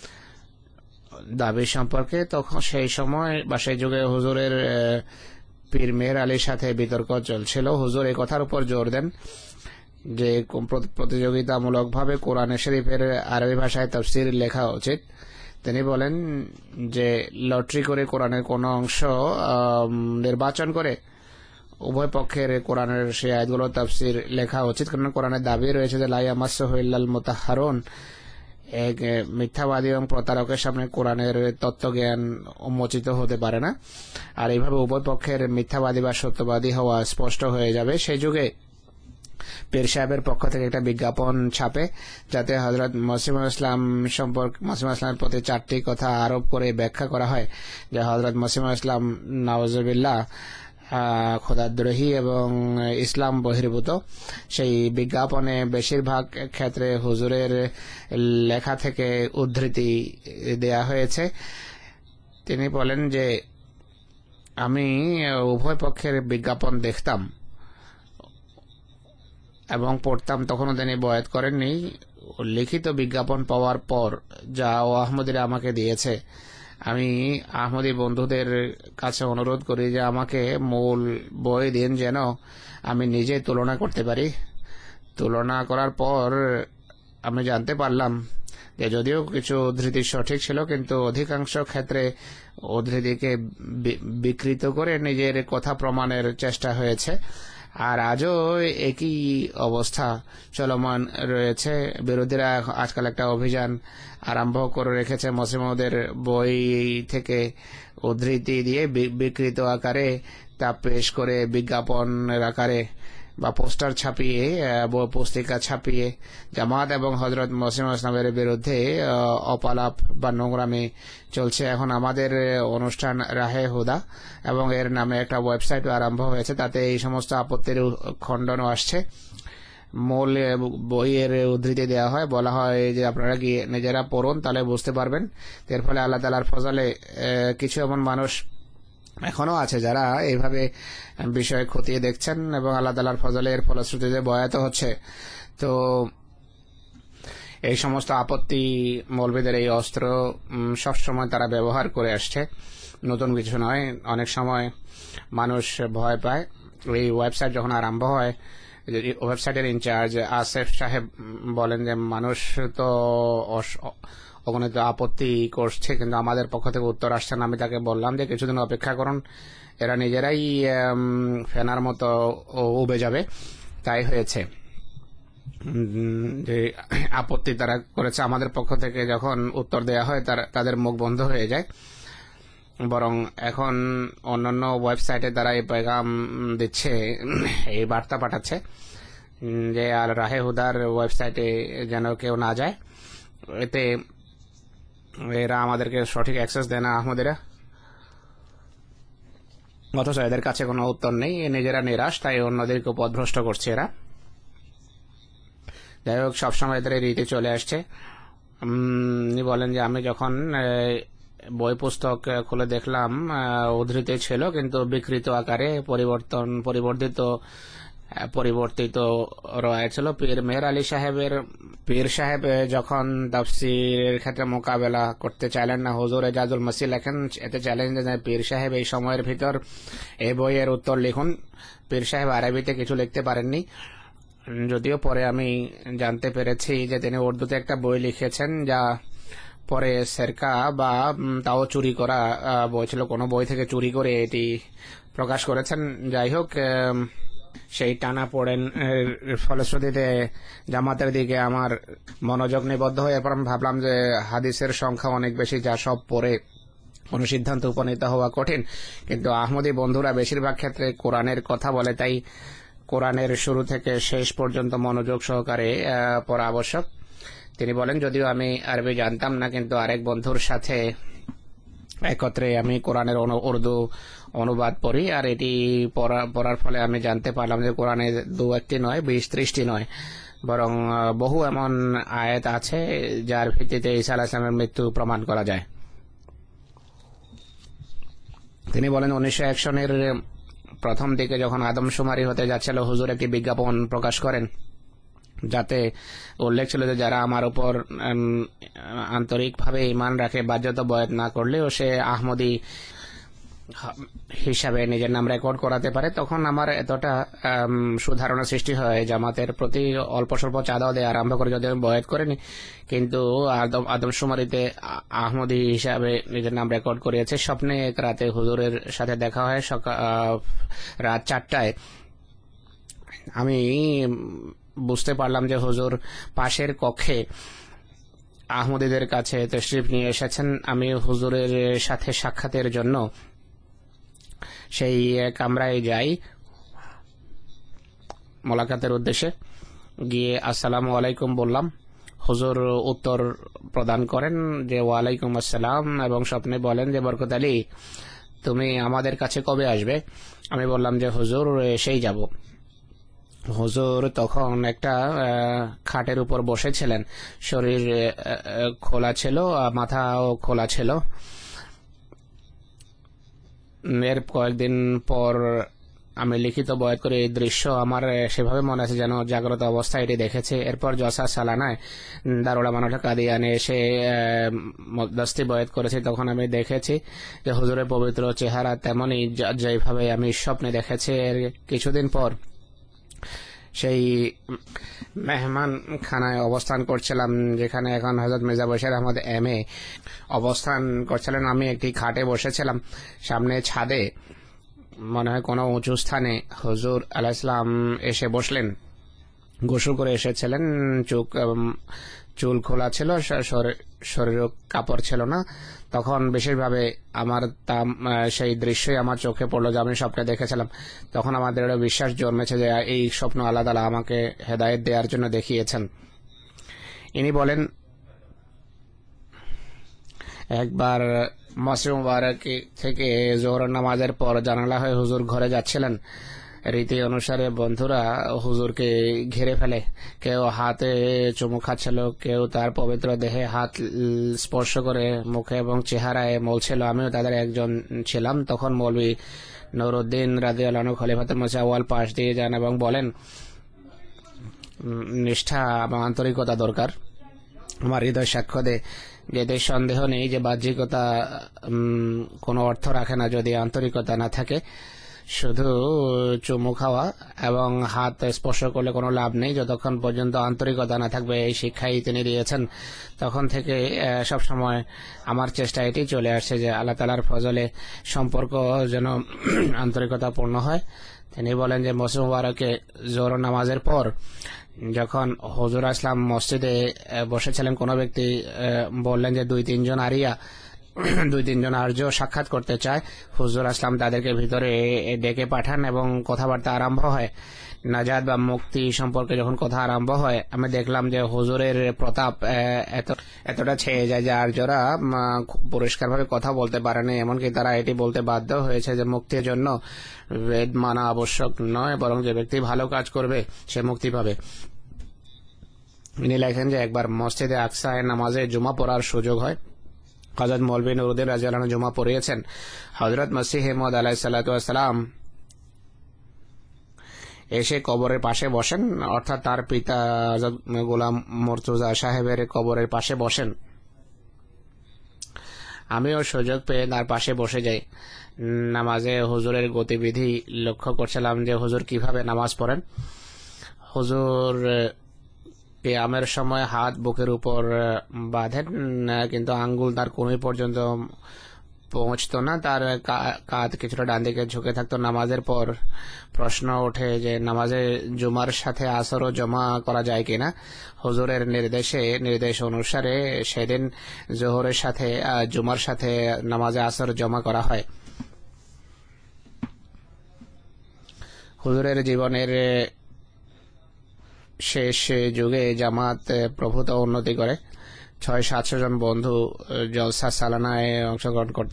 দাবি সম্পর্কে। তখন সেই সময় বা সেই যুগে হুজুরের পীর মেহের আলীর সাথে বিতর্ক চলছিল। হুজুর এই কথার উপর জোর দেন যে প্রতিযোগিতামূলকভাবে কোরআন শরীফের আরবি ভাষায় তাফসীর লেখা উচিত। তিনি বলেন যে লটারি করে কোরআনের কোন অংশ নির্বাচন করে উভয় পক্ষের কোরআনের সেই আয়াতগুলো তাফসীর লেখা উচিত, কারণ কোরআনের দাবি রয়েছে যে লা ইয়ামাসসুহু ইল্লাল মুতাহহারুন। এক মিথ্যাবাদী এবং প্রতারকের সামনে কোরআনের তত্ত্বজ্ঞান উন্মোচিত হতে পারে না। আর এইভাবে উভয় পক্ষের মিথ্যাবাদী বা সত্যবাদী হওয়া স্পষ্ট হয়ে যাবে। সেই যুগে পীর সাহেবের পক্ষ থেকে একটা বিজ্ঞাপন ছাপে, যাতে হযরত মসিহ ইসলাম সম্পর্কে মসিহ ইসলামের প্রতি চারটি কথা আরোপ করে ব্যাখ্যা করা হয় যে হযরত মসিহ ইসলাম নাউজুবিল্লাহ খোদাদ্রোহী এবং ইসলাম বহির্ভূত। সেই বিজ্ঞাপনে বেশিরভাগ ক্ষেত্রে হুজুরের লেখা থেকে উদ্ধৃতি দেয়া হয়েছে। তিনি বলেন যে আমি উভয় পক্ষের বিজ্ঞাপন দেখতাম এবং পড়তাম। তখনও তিনি বয়াত করেননি। লিখিত বিজ্ঞাপন পাওয়ার পর যা ও আহমদীরা আমাকে দিয়েছে, আমি আহমদী বন্ধুদের কাছে অনুরোধ করি যে আমাকে মূল বই দিন, যেন আমি নিজে তুলনা করতে পারি। তুলনা করার পর আমি জানতে পারলাম যে যদিও কিছু উদ্ধৃতি সঠিক ছিল, কিন্তু অধিকাংশ ক্ষেত্রে উদ্ধৃতিকে বিকৃত করে নিজের কথা প্রমাণের চেষ্টা হয়েছে। আর আজও একই অবস্থা চলমান রয়েছে। বিরোধীরা আজকাল একটা অভিযান আরম্ভ করে রেখেছে, মসিমদের বই থেকে উদ্ধৃতি দিয়ে বিকৃত আকারে তা পেশ করে বিজ্ঞাপনের আকারে বা পোস্টার ছাপিয়ে পুস্তিকা ছাপিয়ে জামাত এবং হযরত মসিহ ইসলামের বিরুদ্ধে অপালাপ বা নোংরামি চলছে। এখন আমাদের অনুষ্ঠান রাহে হুদা এবং এর নামে একটা ওয়েবসাইট আরম্ভ হয়েছে, তাতে এই সমস্ত আপত্তির খণ্ডনও আসছে। মূল বইয়ের উদ্ধৃতি দেওয়া হয়, বলা হয় যে আপনারা গিয়ে নিজেরা পড়ুন, তাহলে বুঝতে পারবেন। এর ফলে আল্লাহ তাআলার ফজলে কিছু এমন মানুষ এখনো আছে যারা এইভাবে বিষয় খতিয়ে দেখছেন এবং আল্লাহ তাআলার ফজলে এর ফলশ্রুতিতে বয়াত হচ্ছে। তো এই সমস্ত আপত্তি মৌলবীদের এই অস্ত্র সবসময় তারা ব্যবহার করে আসছে, নতুন কিছু নয়। অনেক সময় মানুষ ভয় পায়। এই ওয়েবসাইট যখন আরম্ভ হয়, ওয়েবসাইটের ইনচার্জ আসেফ সাহেব বলেন যে মানুষ তো অগণিত আপত্তি করছে, কিন্তু আমাদের পক্ষ থেকে উত্তর আসছে না। আমি তাকে বললাম যে কিছুদিন অপেক্ষা করুন, এরা নিজেরাই ফেনার মতো উবে যাবে। তাই হয়েছে। উম, যে আপত্তি তারা করেছে আমাদের পক্ষ থেকে যখন উত্তর দেওয়া হয় তারা তাদের মুখ বন্ধ হয়ে যায়, বরং এখন অন্যান্য ওয়েবসাইটে তারা এই পেগাম দিচ্ছে, এই বার্তা পাঠাচ্ছে উম, যে আর রাহে হুদার ওয়েবসাইটে যেন কেউ না যায়। এতে এরা আমাদেরকে সঠিক অ্যাক্সেস দেয় না আহমদিরা, অথচ এদের কাছে কোনো উত্তর নেই, নিজেরা নিরাশ, তাই অন্যদেরকে পথভ্রষ্ট করছে এরা। যাই হোক, সবসময় এদের এই রীতি চলে আসছে। উনি বলেন যে আমি যখন বই পুস্তক খুলে দেখলাম উদ্ধৃতি ছিল, কিন্তু বিকৃত আকারে পরিবর্তন পরিবর্তিত পরিবর্তিত রয়েছিল। পীর মেহের আলী সাহেবের পীর সাহেব যখন তাফসীরের ক্ষেত্রে মোকাবেলা করতে চাইলেন না, হুজুর এজাজুল মাসি লেখেন, এতে চ্যালেঞ্জ দেন পীর সাহেব এই সময়ের ভিতর এই বইয়ের উত্তর লিখুন। পীর সাহেব আরবিতে কিছু লিখতে পারেননি, যদিও পরে আমি জানতে পেরেছি যে তিনি উর্দুতে একটা বই লিখেছেন, যা পরে সেরকা বা তাও চুরি করা বই ছিল, কোনো বই থেকে চুরি করে এটি প্রকাশ করেছেন। যাই হোক, সেই টানা পড়েন ফলশ্রুতিতে জামাতের দিকে আমার মনোযোগ নিবদ্ধ হয়ে এরপর আমি ভাবলাম যে হাদিসের সংখ্যা অনেক বেশি, যা সব পড়ে কোনো সিদ্ধান্ত উপনীত হওয়া কঠিন। কিন্তু আহমদী বন্ধুরা বেশিরভাগ ক্ষেত্রে কোরআনের কথা বলে, তাই কোরআনের শুরু থেকে শেষ পর্যন্ত মনোযোগ সহকারে পড়া আবশ্যক। তিনি বলেন, যদিও আমি আরবি জানতাম না, কিন্তু আরেক বন্ধুর সাথে একত্রে আমি কোরআনের উর্দু অনুবাদ পড়ি, আর এটি পড়ার ফলে আমি জানতে পারলাম যে কোরআনে দু একটি নয়, বিশ ত্রিশটি নয়, বরং বহু এমন আয়াত আছে যার ভিত্তিতে ঈসা আলাইহিস সালামের মৃত্যু প্রমাণ করা যায়। তিনি বলেন, উনিশশো এক সনের প্রথম দিকে যখন আদমশুমারি হতে যাচ্ছিল, হুজুর একটি বিজ্ঞাপন প্রকাশ করেন, যাতে উল্লেখ ছিল যে যারা আমার উপর আন্তরিকভাবে ঈমান রাখে, বাধ্যত বয়াত না করলেও সে আহমদী হিসাবে নিজের নাম রেকর্ড করাতে পারে। তখন আমার এতটা সুধারণা সৃষ্টি হয় জামাতের প্রতি, অল্প স্বল্প চাঁদাও দেওয়া আরম্ভ করে, যদি আমি বয়াত করিনি, কিন্তু আদম আদমশুমারিতে আহমদী হিসাবে নিজের নাম রেকর্ড করিয়েছে। স্বপ্নে এক রাতে হুজুরের সাথে দেখা হয়, সকাল রাত চারটায়। আমি বুঝতে পারলাম যে হুজুর পাশের কক্ষে আহমদীদের কাছে তশরিফ নিয়ে এসেছেন। আমি হুজুরের সাথে সাক্ষাতের জন্য সেই কামরায় যাই মোলাকাতের উদ্দেশ্যে। গিয়ে আসসালামু আলাইকুম বললাম। হুজুর উত্তর প্রদান করেন যে ওয়ালাইকুম আসসালাম, এবং স্বপ্নে বলেন যে বরকত আলী, তুমি আমাদের কাছে কবে আসবে? আমি বললাম যে হুজুর সেই যাব। হুজুর তখন একটা খাটের উপর বসেছিলেন, শরীর খোলা ছিল, মাথাও খোলা ছিল। এর কয়েকদিন পর আমি লিখিত বয়াত করে এই দৃশ্য আমার সেভাবে মনে আছে যেন জাগ্রত অবস্থায় এটি দেখেছে। এরপর জসা সালানায় দারুল আমানত কাদিয়ানে এসে দস্তি বয়াত করেছি, তখন আমি দেখেছি যে হুজুরের পবিত্র চেহারা তেমনই যেভাবে আমি স্বপ্নে দেখেছি। এর কিছুদিন পর সেই মেহমান খানায় অবস্থান করছিলাম, যেখানে এখন হযরত মির্জা বশির আহমদ এম এ অবস্থান করছিলেন। আমি একটি খাটে বসেছিলাম, সামনে ছাদে মনে হয় কোনো উঁচু স্থানে হুজুর আলাইহিস সালাম এসে বসলেন। গোসল করে এসেছিলেন, চোখ চুল খোলা ছিল, শরীর কাপড় ছিল না। তখন বিশেষভাবে আমার সেই দৃশ্যই আমার চোখে পড়লো, যে আমি স্বপ্নে দেখেছিলাম। তখন আমাদের বিশ্বাস জন্মেছে যে এই স্বপ্ন আল্লাহ তাআলা আমাকে হেদায়েত দেওয়ার জন্য দেখিয়েছেন। ইনি বলেন, একবার মসজিদ মুবারক থেকে জোহরের নামাজের পর জানালা হয়ে হুজুর ঘরে যাচ্ছিলেন। রীতি অনুসারে বন্ধুরা হুজুরকে ঘিরে ফেলে, কেউ হাতে চুমু খাচ্ছিল, কেউ তার পবিত্র দেহে হাত স্পর্শ করে মুখে এবং চেহারায় মলছিল। আমিও তাদের একজন ছিলাম। তখন মৌলভী নুরউদ্দিন রাদিয়াল্লাহু আনহু খলিফাতুল মসিহ আউয়াল পাশ দিয়ে যান এবং বলেন, নিষ্ঠা এবং আন্তরিকতা দরকার। আমার হৃদয় সাক্ষ্য দেয় যে এতে সন্দেহ নেই যে বাহ্যিকতা কোনো অর্থ রাখে না যদি আন্তরিকতা না থাকে। শুধু চুমু খাওয়া এবং হাত স্পর্শ করলে কোনো লাভ নেই যতক্ষণ পর্যন্ত আন্তরিকতা না থাকবে, এই শিক্ষাই তিনি দিয়েছেন। তখন থেকে সব সময় আমার চেষ্টা এটি চলে আসছে যে আল্লাহ তাআলার ফজলে সম্পর্ক যেন আন্তরিকতাপূর্ণ হয়। তিনি বলেন যে মৌসুম মুবারকে জোহর নামাজের পর যখন হুজুর আসলাম মসজিদে বসেছিলেন, কোনো ব্যক্তি বললেন যে দুই তিনজন আরিয়া দুই তিনজন আর্য সাক্ষাৎ করতে চায়। হুজুর আসলাম তাদেরকে ভিতরে ডেকে পাঠান এবং কথাবার্তা আরম্ভ হয়। নাজাত বা মুক্তি সম্পর্কে যখন কথা আরম্ভ হয়, আমি দেখলাম যে হুজুরের প্রতাপ এত এতটা ছেয়ে যায় যে আর্যরা পরিষ্কারভাবে কথা বলতে পারেনি, এমনকি তারা এটি বলতে বাধ্য হয়েছে যে মুক্তির জন্য বেদ মানা আবশ্যক নয়, বরং যে ব্যক্তি ভালো কাজ করবে সে মুক্তি পাবে। ইনি লেখেন যে একবার মসজিদে আকসায় নামাজে জুমা পড়ার সুযোগ হয়। হযরত মৌলভী নুরউদ্দিন রাদিয়াল্লাহু আনহু জুমা পড়িয়েছেন। হযরত মসিহ মাউউদ আলাইহিস সালাতু ওয়াস সালাম এসে কবরের পাশে বসেন, অর্থাৎ তার পিতা হযরত গোলাম মুর্তজা সাহেবের কবরের পাশে বসেন। আমিও সুযোগ পেয়ে তার পাশে বসে যাই। নামাজে হুজুরের গতিবিধি লক্ষ্য করছিলাম যে হুজুর কিভাবে নামাজ পড়েন। হুজুর কিয়ামের সময় হাত বুকের উপর বাঁধেন, কিন্তু আঙ্গুল তার কনুই পর্যন্ত পৌঁছতো না, তার কাঁধ কিছুটা ডান দিকে ঝুঁকে থাকতো। নামাজের পর প্রশ্ন ওঠে যে নামাজে জুমার সাথে আসরও জমা করা যায় কিনা। হুজুরের নির্দেশে নির্দেশ অনুসারে সেদিন জোহরের সাথে জুমার সাথে নামাজে আসর জমা করা হয়। হুজুরের জীবনের শেষ যুগে জামাত প্রভূত উন্নতি করে। ছয় সাতশো জন বন্ধু জলসা সালানায় অংশগ্রহণ করত।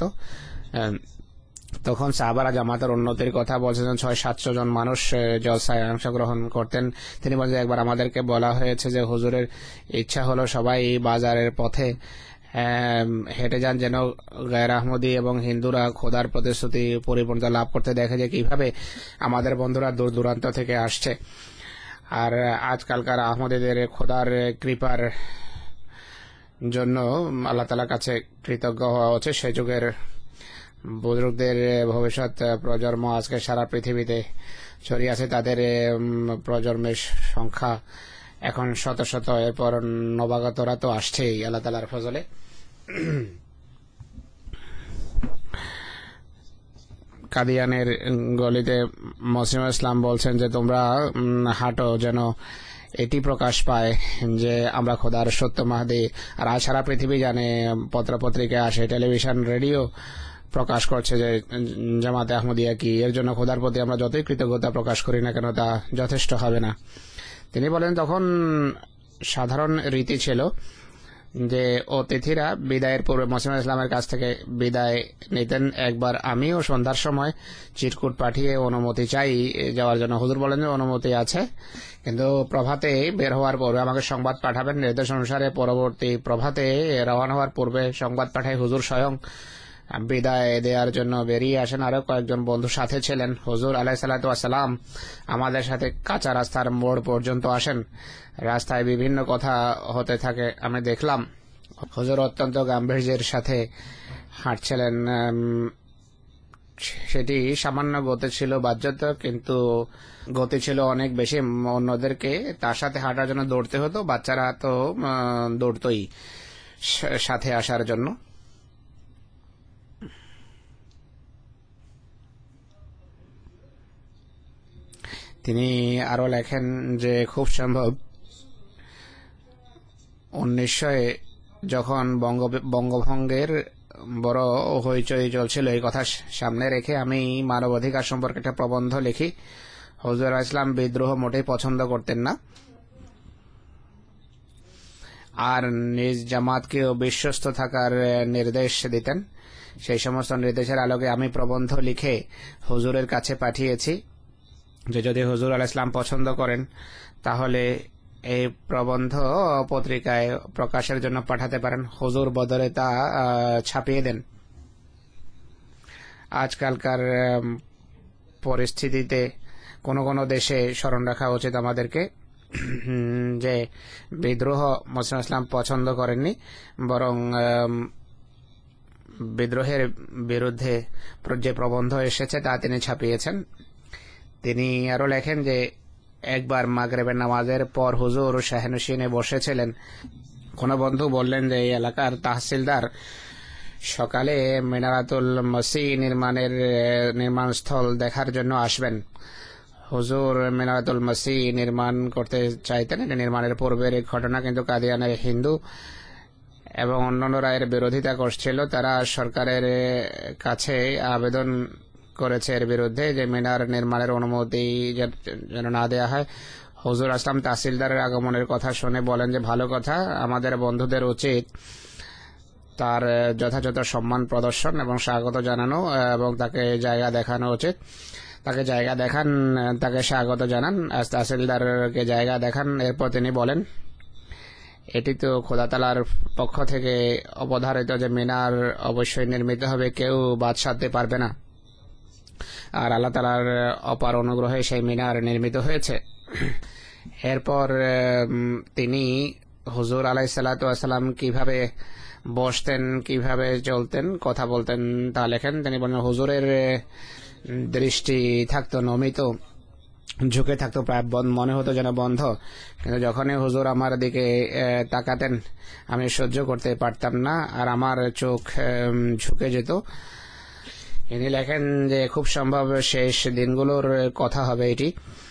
তখন সাহাবারা জামাতের উন্নতির কথা বলছেন, ছয় সাতশো জন মানুষ জলসায় অংশগ্রহণ করতেন। তিনি বলছেন একবার আমাদেরকে বলা হয়েছে যে হুজুরের ইচ্ছা হলো সবাই বাজারের পথে হেঁটে যান, যেন গায়র আহমদী এবং হিন্দুরা খোদার প্রতিশ্রুতি পরিপূর্ণতা লাভ করতে দেখে যে কিভাবে আমাদের বন্ধুরা দূর দূরান্ত থেকে আসছে। আর আজকালকার আহমদীদের খোদার কৃপার জন্য আল্লাহ তাআলার কাছে কৃতজ্ঞ হওয়া উচিত। সে যুগের বুজুর্গদের ভবিষ্যৎ প্রজন্ম আজকে সারা পৃথিবীতে ছড়িয়ে আছে। তাদের প্রজন্মের সংখ্যা এখন শত শত, এরপর নবাগতরা তো আসছেই আল্লাহ তাআলার ফজলে। কাদিয়ানের গলিতে মসিম ইসলাম বলছেন যে তোমরা হাঁটো যেন এটি প্রকাশ পায় যে আমরা খোদার সত্য মাহদি। আর আজ সারা পৃথিবী জানে, পত্রপত্রিকা আসে, টেলিভিশন রেডিও প্রকাশ করছে যে জামাতে আহমদিয়া কি। এর জন্য খোদার প্রতি আমরা যতই কৃতজ্ঞতা প্রকাশ করি না কেন তা যথেষ্ট হবে না। তিনি বলেন তখন সাধারণ রীতি ছিল যে অতিথিরা বিদায়ের পূর্বে মসিম ইসলামের কাছ থেকে বিদায় নিতেন। একবার আমিও সন্ধ্যার সময় চিরকুট পাঠিয়ে অনুমতি চাই যাওয়ার জন্য। হুজুর বলেন যে অনুমতি আছে, কিন্তু প্রভাতে বের হওয়ার পূর্বে আমাকে সংবাদ পাঠাবেন। নির্দেশ অনুসারে পরবর্তী প্রভাতে রওনা হওয়ার পূর্বে সংবাদ পাঠায় হুজুর স্বয়ং বিদায় দেওয়ার জন্য বেরিয়ে আসেন। আরো কয়েকজন বন্ধু সাথে ছিলেন। হুজুর আলাইহিস সালাতু ওয়াস সালাম আমাদের সাথে কাঁচা রাস্তার মোড় পর্যন্ত আসেন। রাস্তায় বিভিন্ন কথা হতে থাকে। আমি দেখলাম হুজুর অত্যন্ত গাম্ভীর্যের সাথে হাঁটছিলেন। সেটি সামান্য গতি ছিল বাহ্যত, কিন্তু গতি ছিল অনেক বেশি। অন্যদেরকে তার সাথে হাঁটার জন্য দৌড়তে হতো, বাচ্চারা তো দৌড়তই সাথে আসার জন্য। তিনি আরো লেখেন যে খুব সম্ভব উনিশশো যখন বঙ্গ বঙ্গভঙ্গের বড় হইচই চলছিল, এই কথা সামনে রেখে আমি মানবাধিকার সম্পর্কে একটা প্রবন্ধ লিখি। হুজুর ইসলাম বিদ্রোহ মোটেই পছন্দ করতেন না, আর নিজ জামাতকেও বিশ্বস্ত থাকার নির্দেশ দিতেন। সেই সমস্ত নির্দেশের আলোকে আমি প্রবন্ধ লিখে হুজুরের কাছে পাঠিয়েছি যে যদি হুজুর আলাইহিস সালাম পছন্দ করেন তাহলে এই প্রবন্ধ পত্রিকায় প্রকাশের জন্য পাঠাতে পারেন। হুজুর বদরে তা ছাপিয়ে দেন। আজকালকার পরিস্থিতিতে কোনো কোনো দেশে স্মরণ রাখা উচিত আমাদেরকে যে বিদ্রোহ মুসলিম ইসলাম পছন্দ করেননি, বরং বিদ্রোহের বিরুদ্ধে যে প্রবন্ধ এসেছে তা তিনি ছাপিয়েছেন। তিনি আরো লেখেন যে একবার মাগরিবের নামাজের পর হুজুর শাহনশিনে বসেছিলেন। কোন বন্ধু বললেন যে এই এলাকার তাহসিলদার সকালে মিনারাতুল মসি নির্মাণের নির্মাণ স্থল দেখার জন্য আসবেন। হুজুর মিনারাতুল মসি নির্মাণ করতে চাইতেন। নির্মাণের পূর্বের এই ঘটনা, কিন্তু কাদিয়ানের হিন্দু এবং অন্যান্যরা এর বিরোধিতা করছিল। তারা সরকারের কাছে আবেদন করেছে এর বিরুদ্ধে যে মিনার নির্মাণের অনুমতি যেন না দেওয়া হয়। হুজুর আসলাম তাহসিলদারের আগমনের কথা শুনে বলেন যে ভালো কথা, আমাদের বন্ধুদের উচিত তার যথাযথ সম্মান প্রদর্শন এবং স্বাগত জানানো এবং তাকে জায়গা দেখানো উচিত। তাকে জায়গা দেখান, তাকে স্বাগত জানান, তাহসিলদারকে জায়গা দেখান। এরপর তিনি বলেন, এটি তো খোদা তাআলার পক্ষ থেকে অবধারিত যে মিনার অবশ্যই নির্মিত হবে, কেউ বাদ সাধতে পারবে না। আর আল্লাহ তাআলার অপার অনুগ্রহে সেই মিনার নির্মিত হয়েছে। এরপর তিনি হুজুর আলাইহিস সালাতু ওয়াস সালাম কিভাবে বসতেন, কিভাবে চলতেন, কথা বলতেন তা লেখেন। তিনি বলেন, হুজুরের দৃষ্টি থাকতো নমিত, ঝুঁকে থাকতো, প্রায় মনে হতো যেন বন্ধ। কিন্তু যখনই হুজুর আমার দিকে তাকাতেন আমি সহ্য করতে পারতাম না, আর আমার চোখ ঝুঁকে যেত। ইনি লেখেন যে খুব সম্ভব শেষ দিনগুলোর কথা হবে এটি।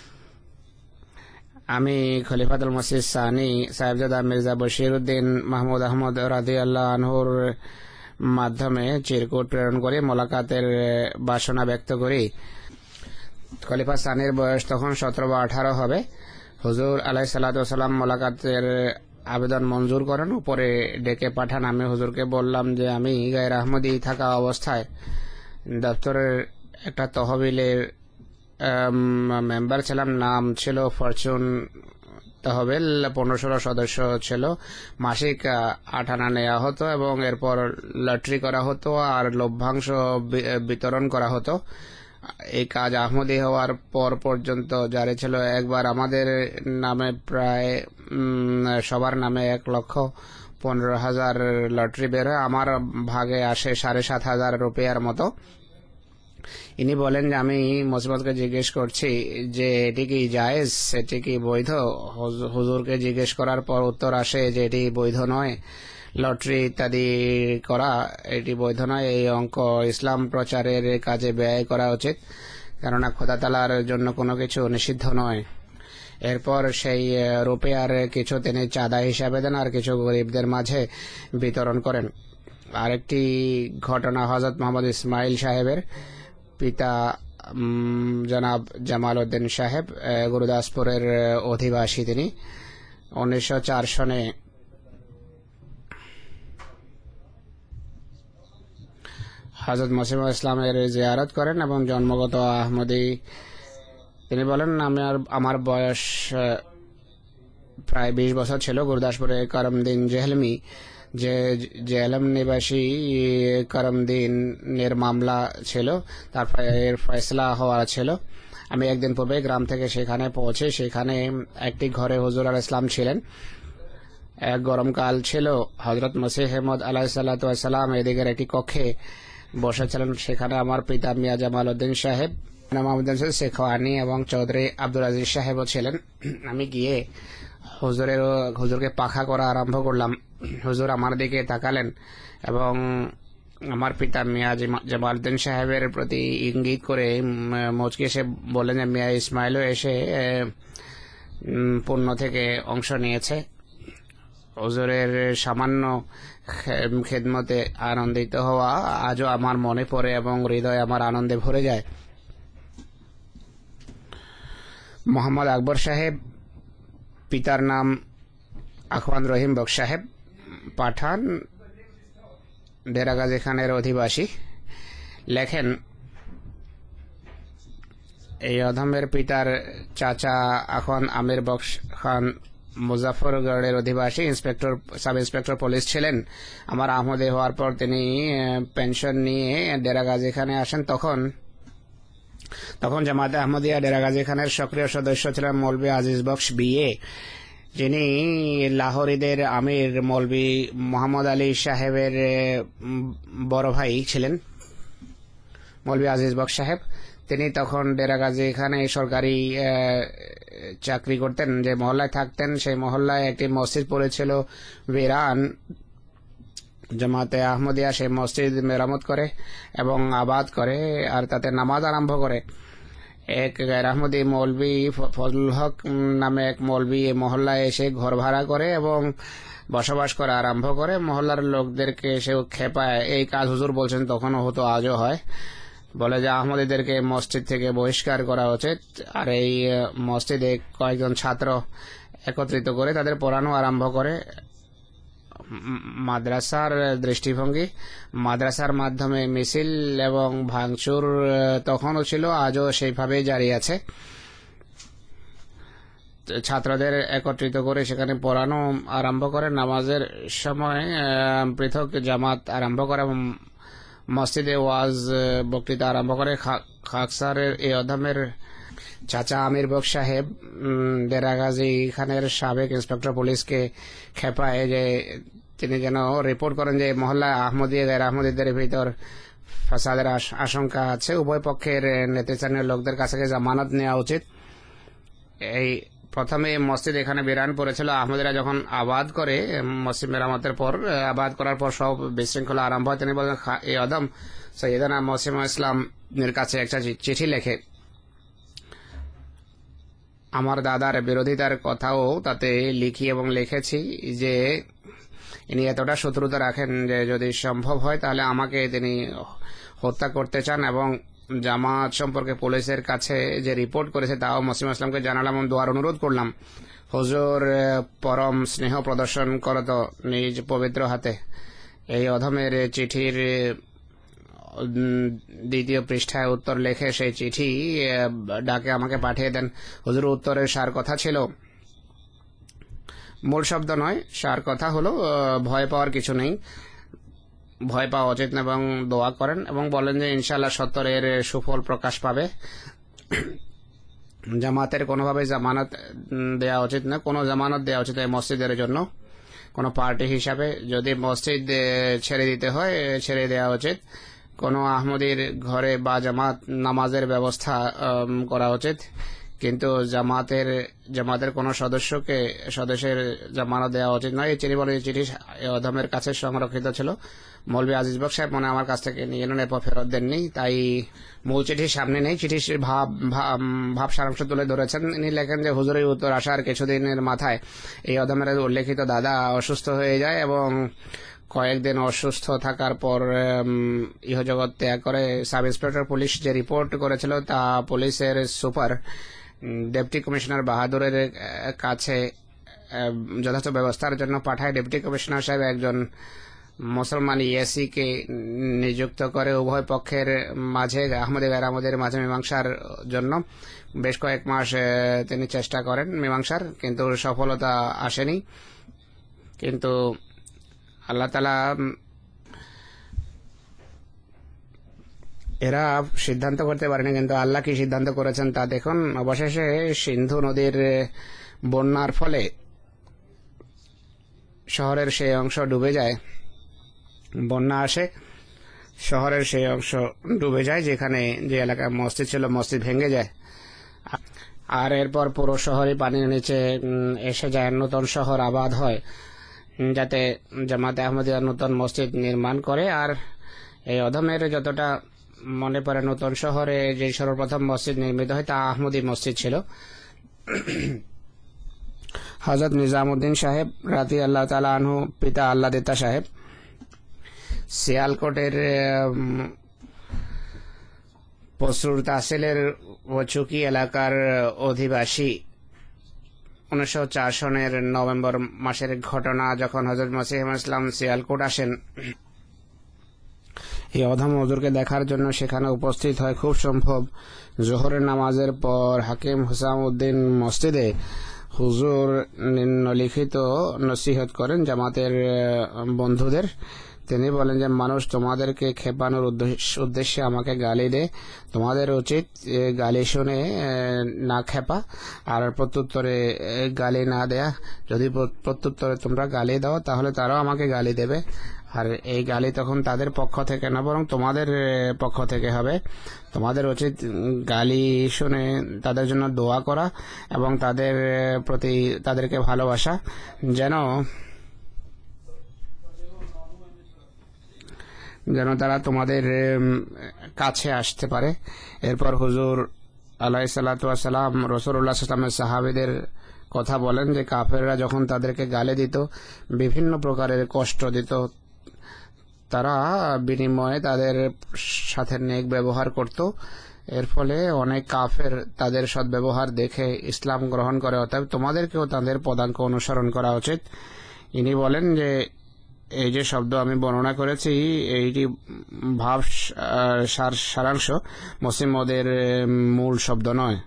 আমি খলিফাতুল মসিহ সানি সাহেবজাদা মির্জা বশিরউদ্দিন মাহমুদ আহমদ রাদিয়াল্লাহু আনহুর মাধ্যমে চিরকুট প্রেরণ করে মোলাকাতের বাসনা ব্যক্ত করি। খলিফা সানির বয়স তখন সতেরো বা আঠারো হবে। হুজুর আলাইহিস সালাতু ওয়াস সালাম মোলাকাতের আবেদন মঞ্জুর করেন, উপরে ডেকে পাঠান। আমি হুজুরকে বললাম যে আমি গায়ের আহমদি থাকা অবস্থায় দপ্তরের একটা তহবিলের মেম্বার ছিলাম। নাম ছিল ফরচুন তহবিল। পনেরো ষোলো সদস্য ছিল। মাসিক আট আনা নেওয়া হতো এবং এরপর লটারি করা হতো আর লভ্যাংশ বিতরণ করা হতো। এই কাজ আহমদি হওয়ার পর পর্যন্ত জারি ছিল। একবার আমাদের নামে প্রায় সবার নামে এক লক্ষ পনেরো হাজার লটারি বের হয়। আমার ভাগে আসে সাড়ে সাত হাজার রুপিয়ার মতো। ইনি বলেন যে আমি মোসিমতকে জিজ্ঞেস করছি যে এটি কি জায়েজ, এটি কি বৈধ? হুজুরকে জিজ্ঞেস করার পর উত্তর আসে যে এটি বৈধ নয়, লটারি ইত্যাদি করা এটি বৈধ নয়। এই অঙ্ক ইসলাম প্রচারের কাজে ব্যয় করা উচিত, কেননা খোদা তাআলার জন্য কোনো কিছু নিষিদ্ধ নয়। এরপর সেই রুপিয়ার কিছু তিনি চাঁদা হিসাবে দেন আর কিছু গরিবদের মাঝে বিতরণ করেন। আরেকটি ঘটনা হযরত মোহাম্মদ ইসমাইল সাহেবের পিতা জনাব জামাল উদ্দিন সাহেব গুরুদাসপুরের অধিবাসী। তিনি উনিশশো চার সনে হযরত মসিহ ইসলামের জিয়ারত করেন এবং জন্মগত আহমদি। তিনি বলেন, আমি আমার বয়স প্রায় বিশ বছর ছিল। গুরুদাসপুরে করমদিন জেহলমি যে জেহলম নিবাসী করমদিনের মামলা ছিল, তার এর ফয়সলা হওয়া ছিল। আমি একদিন পূর্বে গ্রাম থেকে সেখানে পৌঁছে, সেখানে একটি ঘরে হুজুর আলাইহিস সালাম ছিলেন। এক গরমকাল ছিল। হযরত মসিহ মউউদ আলাইহিস সালাতু ওয়াস সালাম এদিকের একটি কক্ষে বসেছিলেন। সেখানে আমার পিতা মিয়া জামাল উদ্দিন সাহেব, মাহমুদ শেখওয়ানি এবং চৌধুরী আব্দুল আজিজ সাহেবও ছিলেন। আমি গিয়ে হুজুরের হুজুরকে পাখা করা আরম্ভ করলাম। হুজুর আমার দিকে তাকালেন এবং আমার পিতা মিয়া জামাল উদ্দিন সাহেবের প্রতি ইঙ্গিত করে মুচকি এসে বললেন যে মিয়া ইসমাইলও এসে পুণ্য থেকে অংশ নিয়েছে। হুজুরের সামান্য খেদমতে আনন্দিত হওয়া আজও আমার মনে পড়ে এবং হৃদয় আমার আনন্দে ভরে যায়। মোহাম্মদ আকবর সাহেব, পিতার নাম আখওয়ান রহিম বক্স সাহেব, পাঠান, ডেরা গাজী খানের অধিবাসী, লেখেন, এই অধমের পিতার চাচা আখওয়ান আমির বক্স খান মুজাফরগড়ের অধিবাসী, ইন্সপেক্টর সাব ইন্সপেক্টর পুলিশ ছিলেন। আমার আহমদে হওয়ার পর তিনি পেনশন নিয়ে ডেরা গাজী খানে আসেন। তখন তখন জামাতে আহমদিয়া ডেরা গাজী খানের সক্রিয় সদস্য ছিলেন মৌলভী আজিজ বক্স বিএ। যিনি লাহোরিদের আমির মৌলভী মোহাম্মদ আলী সাহেবের বড় ভাই ছিলেন, মৌলভী আজিজ বক্স সাহেব। তিনি তখন ডেরাগাজী খানে সরকারি চাকরি করতেন। যে মহল্লায় থাকতেন সেই মহল্লায় একটি মসজিদ পড়েছিল বিরান। জামাতে আহমদিয়া সেই মসজিদ মেরামত করে এবং আবাদ করে আর তাতে নামাজ আরম্ভ করে। এক গায়র আহমদী মৌলভী ফজলুল হক নামে এক মৌলভী এই মহল্লায় এসে ঘর ভাড়া করে এবং বসবাস করা আরম্ভ করে। মহল্লার লোকদেরকে সে খেপায়। এই কাজ হুজুর বলছেন তখনও হতো, আজও হয়। বলে যে আহমদীদেরকে মসজিদ থেকে বহিষ্কার করা উচিত। আর এই মসজিদে কয়েকজন ছাত্র একত্রিত করে তাদের পড়ানো আরম্ভ করে। মাদ্রাসার দৃষ্টিভঙ্গি, মাদ্রাসার মাধ্যমে মিছিল এবং ভাঙচুর তখনও ছিল, আজও সেইভাবেই জারি আছে। ছাত্রদের একত্রিত করে সেখানে পড়ানো আরম্ভ করে। নামাজের সময় পৃথক জামাত আরম্ভ করে এবং মসজিদে ওয়াজ বক্তৃতা আরম্ভ করে। খাকসারের এই অধমের চাচা আমির বক্স সাহেব ডেরাগাজী খানের সাবেক ইন্সপেক্টর পুলিশকে খেপায় যে তিনি যেন রিপোর্ট করেন যে মহল্লা আহমদী গায়র আহমদীদের ভিতর ফাসাদের আশঙ্কা আছে, উভয় পক্ষের নেতৃস্থানীয় লোকদের কাছে জামানত নেওয়া উচিত। এই প্রথমে মসজিদ এখানে বিরান পড়েছিল। আহমদীরা যখন আবাদ করে মসজিদ মেরামতের পর, আবাদ করার পর সব বিশৃঙ্খলা আরম্ভ হয়। তিনি বলেন এই অদম সৈয়দনা মসিম ইসলামের কাছে একটা চিঠি লেখে। আমার দাদার বিরোধিতার কথাও তাতে লিখি এবং লিখেছি যে ইনি এতটা শত্রুতা রাখেন যে যদি সম্ভব হয় তাহলে আমাকে তিনি হত্যা করতে চান, এবং জামাত সম্পর্কে পুলিশের কাছে যে রিপোর্ট করেছে তাও মসিম ইসলামকে জানালাম এবং দোয়ার অনুরোধ করলাম। হুজুর পরম স্নেহ প্রদর্শন করত নিজ পবিত্র হাতে। এই অধমের চিঠির দ্বিতীয় পৃষ্ঠায় উত্তর লেখে সেই চিঠি ডাকে আমাকে পাঠিয়ে দেন। হুজুর উত্তরের সার কথা ছিল, মূল শব্দ নয়, সার কথা হলো ভয় পাওয়ার কিছু নেই, ভয় পাওয়া উচিত না, এবং দোয়া করেন এবং বলেন যে ইনশাআল্লাহ সত্তরের সুফল প্রকাশ পাবে। জামাতের কোনোভাবে জামানত দেওয়া উচিত না, কোনো জামানত দেওয়া উচিত এই মসজিদের জন্য কোনো পার্টি হিসাবে। যদি মসজিদ ছেড়ে দিতে হয় ছেড়ে দেওয়া উচিত। কোনো আহমদীর ঘরে বা জামাত নামাজের ব্যবস্থা করা উচিত, কিন্তু জামাতের জামাতের কোনো সদস্যকে সদস্যের জামানত দেওয়া উচিত নয়। এই চিঠি বলে চিঠি অধমের কাছে সংরক্ষিত ছিল। মৌলভী আজিজ বক্স সাহেব মনে আমার কাছ থেকে নিয়ে নেন, এরপর ফেরত দেননি, তাই মূল চিঠির সামনে নেই। চিঠির ভাব ভাব সারাংশ তুলে ধরেছেন। ইনি লেখেন যে হুজুরের উত্তর আসার কিছুদিনের মাথায় এই অধমের উল্লেখিত দাদা অসুস্থ হয়ে যায় এবং কয়েকদিন অসুস্থ থাকার পর ইহজগৎ ত্যাগ করে। সাব ইন্সপেক্টর পুলিশ যে রিপোর্ট করেছিল তা পুলিশের সুপার ডেপুটি কমিশনার বাহাদুরের কাছে যথাযথ ব্যবস্থার জন্য পাঠায়। ডেপুটি কমিশনার সাহেব একজন মুসলমান ইএসিকে নিযুক্ত করে উভয় পক্ষের মাঝে আহমদী গায়র আহমদীর মাঝে মীমাংসার জন্য। বেশ কয়েক মাস তিনি চেষ্টা করেন মীমাংসার, কিন্তু সফলতা আসেনি। কিন্তু আল্লাহ তাআলা এরা সিদ্ধান্ত করতে পারেনি, কিন্তু আল্লাহ কি সিদ্ধান্ত করেছেন তা দেখুন। অবশেষে সিন্ধু নদীর বন্যার ফলে শহরের সেই অংশ ডুবে যায়। বন্যা আসে, শহরের সেই অংশ ডুবে যায়, যেখানে যে এলাকায় মসজিদ ছিল মসজিদ ভেঙে যায়। আর এরপর পুরো শহরই পানির নিচে এসে যায়। নতুন শহর আবাদ হয় যাতে জামাতে আহমদিয়া নতুন মসজিদ নির্মাণ করে। আর এই অধমের যতটা মনে পড়ে নতুন শহরে যে সর্বপ্রথম মসজিদ নির্মিত হয় তা আহমদী মসজিদ ছিল। হযরত নিজামউদ্দিন সাহেব রাদি আল্লাহ তাআলা আনহু পিতা আল্লাদিতা সাহেব সিয়ালকোটের পসরুর তাহসিলের ওচুকি এলাকার অধিবাসী। উনিশশো চার সনের নভেম্বর মাসের ঘটনা, যখন হযরত মসিহ ইসলাম সিয়ালকোট আসেন এই অধম হুজুরকে দেখার জন্য সেখানে উপস্থিত হয়। খুব সম্ভব জোহরের নামাজের পর হাকিম হুসাম উদ্দিন মসজিদে হুজুর নিম্নলিখিত নসিহত করেন জামাতের বন্ধুদের। তিনি বলেন যে মানুষ তোমাদেরকে খেপানোর উদ্দেশ্যে আমাকে গালি দেয়, তোমাদের উচিত গালি শুনে না খেপা আর প্রত্যুত্তরে গালি না দেয়া। যদি প্রত্যুত্তরে তোমরা গালি দাও তাহলে তারাও আমাকে গালি দেবে, আর এই গালি তখন তাদের পক্ষ থেকে না বরং তোমাদের পক্ষ থেকে হবে। তোমাদের উচিত গালি শুনে তাদের জন্য দোয়া করা এবং তাদের প্রতি তাদেরকে ভালোবাসা, যেন যেন তারা তোমাদের কাছে আসতে পারে। এরপর হুজুর আলাইহিস সালাতু ওয়াস সালাম রাসূলুল্লাহ সাল্লাল্লাহু আলাইহি ওয়াসাল্লামের সাহাবীদের কথা বলেন যে কাফেররা যখন তাদেরকে গালি দিত, বিভিন্ন প্রকারের কষ্ট দিত, তারা বিনিময়ে তাদের সাথে নেক ব্যবহার করত। এর ফলে অনেক কাফের তাদের সদ্ব্যবহার দেখে ইসলাম গ্রহণ করে। অতএব তোমাদেরকেও তাদের পদাঙ্ক অনুসরণ করা উচিত। ইনি বলেন যে এই যে শব্দ আমি বর্ণনা করেছি এইটি ভাব সারাংশ, মুসলিম মদের মূল শব্দ নয়।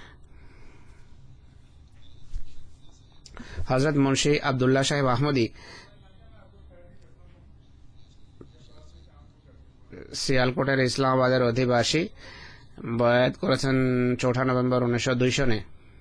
হযরত মুন্সি আব্দুল্লাহ সাহেব আহমদী সিয়ালকোটের ইসলামাবাদের অধিবাসী, বয়াত করেছেন চৌঠা নভেম্বর উনিশশো দুই সনে।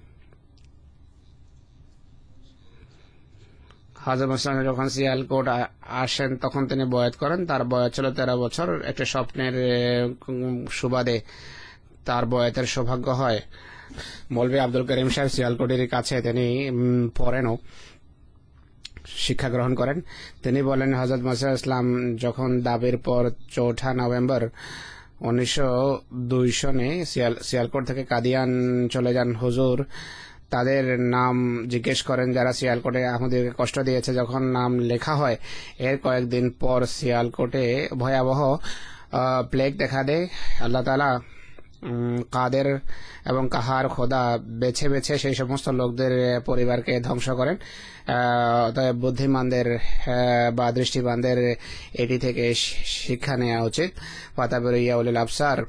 হাজর মুসলিম যখন সিয়ালকোট আসেন তখন তিনি বয়াত করেন। তার বয়স ছিল তেরো বছর। একটা স্বপ্নের সুবাদে তার বয়াতের সৌভাগ্য হয়। মৌলভী আব্দুল করিম সাহেব সিয়ালকোটের কাছে তিনি পড়েনও, শিক্ষা গ্রহণ করেন। তিনি বলেন হযরত মুসা ইসলাম যখন দাবির পর চৌঠা নভেম্বর উনিশশো দুই সনে সিয়ালকোট থেকে কাদিয়ান চলে যান, হুজুর তাদের নাম জিজ্ঞেস করেন যারা সিয়ালকোটে আহমদীকে কষ্ট দিয়েছে। যখন নাম লেখা হয় এর কয়েকদিন পর সিয়ালকোটে ভয়াবহ প্লেগ দেখা দেয়। আল্লাহ তাআলা কাদের এবং কাহার খোদা বেছে বেছে সেই সমস্ত লোকদের পরিবারকে ধ্বংস করেন। অতএব বুদ্ধিমানদের বা দৃষ্টিবানদের এটি থেকে শিক্ষা নেওয়া উচিত। ফাতাবিরিয়া উলিল আবসার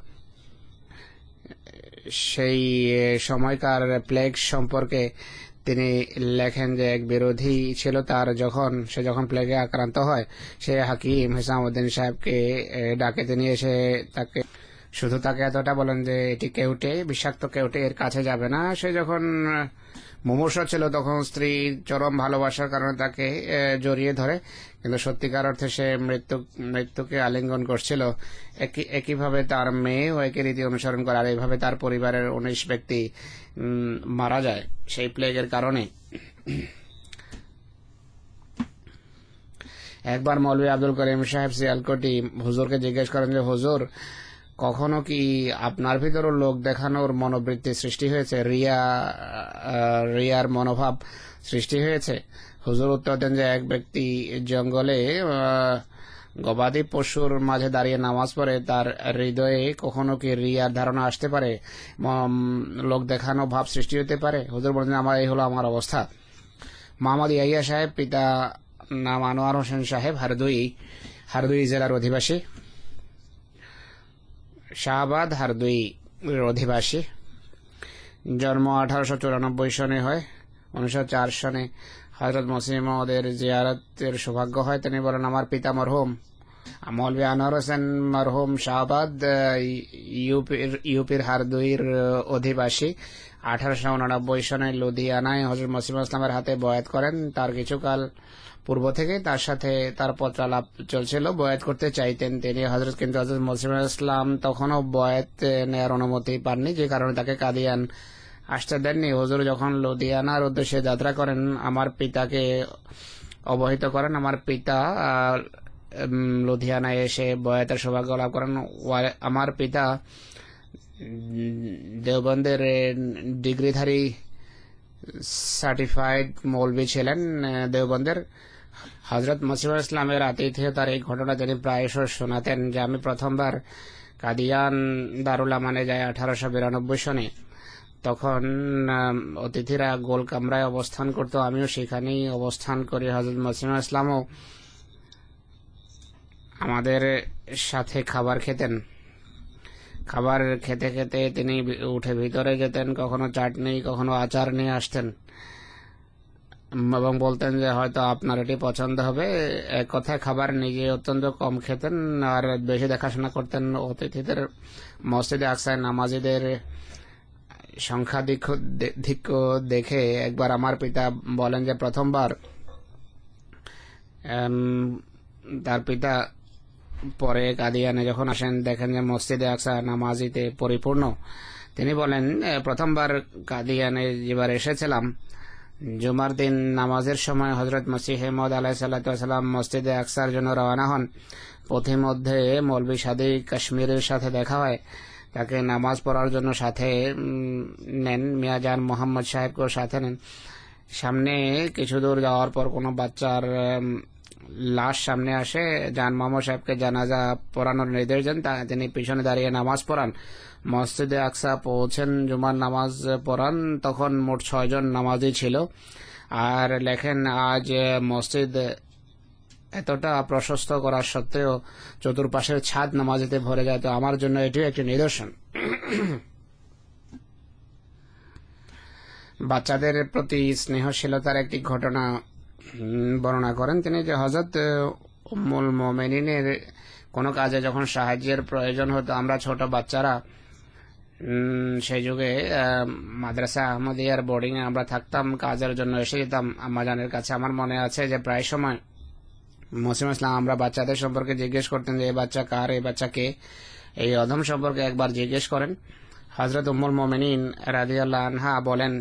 সেই সময়কার প্লেগ সম্পর্কে তিনি লেখেন যে এক বিরোধী ছিল তার, যখন সে যখন প্লেগে আক্রান্ত হয় সে হাকিম হিসামউদ্দিন সাহেবকে ডাকে। তিনি এসে তাকে শুধু তাকে এতটা বলেন যে এটি কেউটে, বিষাক্ত কেউটে, এর কাছে যাবে না। সে যখন মুমূর্ষ ছিল তখন স্ত্রী চরম ভালোবাসার কারণে তাকে জড়িয়ে ধরে, কিন্তু সত্যিকার অর্থে সে মৃত্যু মৃত্যুকে আলিঙ্গন করছিল। একই একইভাবে তার মেয়েও একই রীতি অনুসরণ করে, আর এইভাবে তার পরিবারের উনিশ ব্যক্তি মারা যায় সেই প্লেগের কারণে। একবার মৌলভী আব্দুল করিম সাহেব সিয়ালকোটি হুজুরকে জিজ্ঞেস করেন যে হুজুর কখনো কি আপনার ভিতরও লোক দেখানোর মনোবৃত্তি সৃষ্টি হয়েছে, রিয়া রিয়ার মনোভাব সৃষ্টি হয়েছে? হুজুর উত্তর দেন যে এক ব্যক্তি জঙ্গলে গবাদি পশুর মাঝে দাঁড়িয়ে নামাজ পড়ে, তার হৃদয়ে কখনো কি রিয়ার ধারণা আসতে পারে, লোক দেখানো ভাব সৃষ্টি হতে পারে? হুজুর বলেন আমার এই হলো আমার অবস্থা। মোহাম্মদ ইয়াহিয়া সাহেব, পিতা নাম আনোয়ার হোসেন সাহেব, হারদুই হারদুই জেলার অধিবাসী, শাহবাদ হারদুই অধিবাসী। জন্ম আঠারোশো চুরানব্বই সনে হয়। উনিশশো চার সনে হযরত মুসলিম মওদের জিয়ারতের সৌভাগ্য হয়। তিনি বলেন আমার পিতা মরহুম মৌলভী আনোয়ার হোসেন মরহুম শাহবাদ ইউপির ইউপির হারদুইর অধিবাসী। আঠারোশো উনানব্বই সনে লুধিয়ানায় হযরত মুসলিম ইসলামের হাতে বয়াত করেন। তার কিছুকাল পূর্ব থেকে তার সাথে তার পত্রালাপ চলছিল, বয়াত করতে চাইতেন তিনি হযরত, কিন্তু হযরত মুসলিম ইসলাম তখনও বয়াত নেওয়ার অনুমতি পাননি, যে কারণে তাকে কাদিয়ান আসতে দেননি। হুজুর যখন লুধিয়ানার উদ্দেশ্যে যাত্রা করেন আমার পিতাকে অবহিত করেন। আমার পিতা লুধিয়ানায় এসে বয়াতের সৌভাগ্য লাভ করেন। আমার পিতা দেওবন্দের ডিগ্রিধারী সার্টিফাইড মৌলভী ছিলেন দেওবন্দের। হযরত মুসলিম ইসলামের আতিথেয়তার এই ঘটনা তিনি প্রায়শই শোনাতেন যে আমি প্রথমবার কাদিয়ান দারুল আমানে যাই আঠারোশো বিরানব্বই সনে। তখন অতিথিরা গোল কামরায় অবস্থান করত, আমিও সেখানেই অবস্থান করি। হযরত মুসলিম ইসলামও আমাদের সাথে খাবার খেতেন। খাবার খেতে খেতে তিনি উঠে ভিতরে যেতেন, কখনো চাটনি কখনো আচার নিয়ে আসতেন। এবং বলতেন যে হয়তো আপনার এটি পছন্দ হবে। এক কথায় খাবার নিজে অত্যন্ত কম খেতেন আর বেশি দেখাশোনা করতেন অতিথিদের। মসজিদে আকসায় নামাজিদের সংখ্যাধিক্য দেখে একবার আমার পিতা বলেন যে প্রথমবার তার পিতা পরে কাদিয়ানে যখন আসেন দেখেন যে মসজিদে আকসা নামাজিতে পরিপূর্ণ। তিনি বলেন প্রথমবার কাদিয়ানে যেবার এসেছিলাম জুমার দিন নামাজের সময় হজরত মসিহ মওউদ আলাইহিসসালাম মসজিদে আকসার জন্য রওনা হন। পথিমধ্যে মৌলভী সাদি কাশ্মীরের সাথে দেখা হয়, তাকে নামাজ পড়ার জন্য সাথে নেন। মিয়াজান মোহাম্মদ সাহেবকেও সাথে নেন। সামনে কিছু দূর যাওয়ার পর কোনো বাচ্চার লাশ সামনে আসে। জান মোহাম্মদ সাহেবকে জানাজা পড়ানোর নির্দেশ দেন, তিনি পিছনে দাঁড়িয়ে নামাজ পড়ান। মসজিদে আকসা পৌঁছেন, জুমার নামাজ পড়ান। তখন মোট ছয়জন নামাজি ছিল। আর লেখেন আজ মসজিদ এতটা প্রশস্ত করা সত্ত্বেও চতুর্পাশের ছাদ নামাজিতে ভরে যায়, তো আমার জন্য এটিও একটি নিদর্শন। বাচ্চাদের প্রতি স্নেহশীলতার একটি ঘটনা বর্ণনা করেন তিনি যে হযরত উম্মুল মুমিনিনের কোনো কাজে যখন সাহায্যের প্রয়োজন হতো, আমরা ছোট বাচ্চারা সেই যুগে মাদ্রাসা আহমদিয়ার বোর্ডিংয়ে আমরা থাকতাম, কাজের জন্য এসে যেতাম আম্মাজানের কাছে। আমার মনে আছে যে প্রায় সময় মসিম ইসলাম আমরা বাচ্চাদের সম্পর্কে জিজ্ঞেস করতেন যে এই বাচ্চা কার, এই বাচ্চা কে। এই অধম সম্পর্কে একবার জিজ্ঞেস করেন। হযরত উম্মুল মুমিনিন রাদিয়াল্লাহু আনহা বলেন,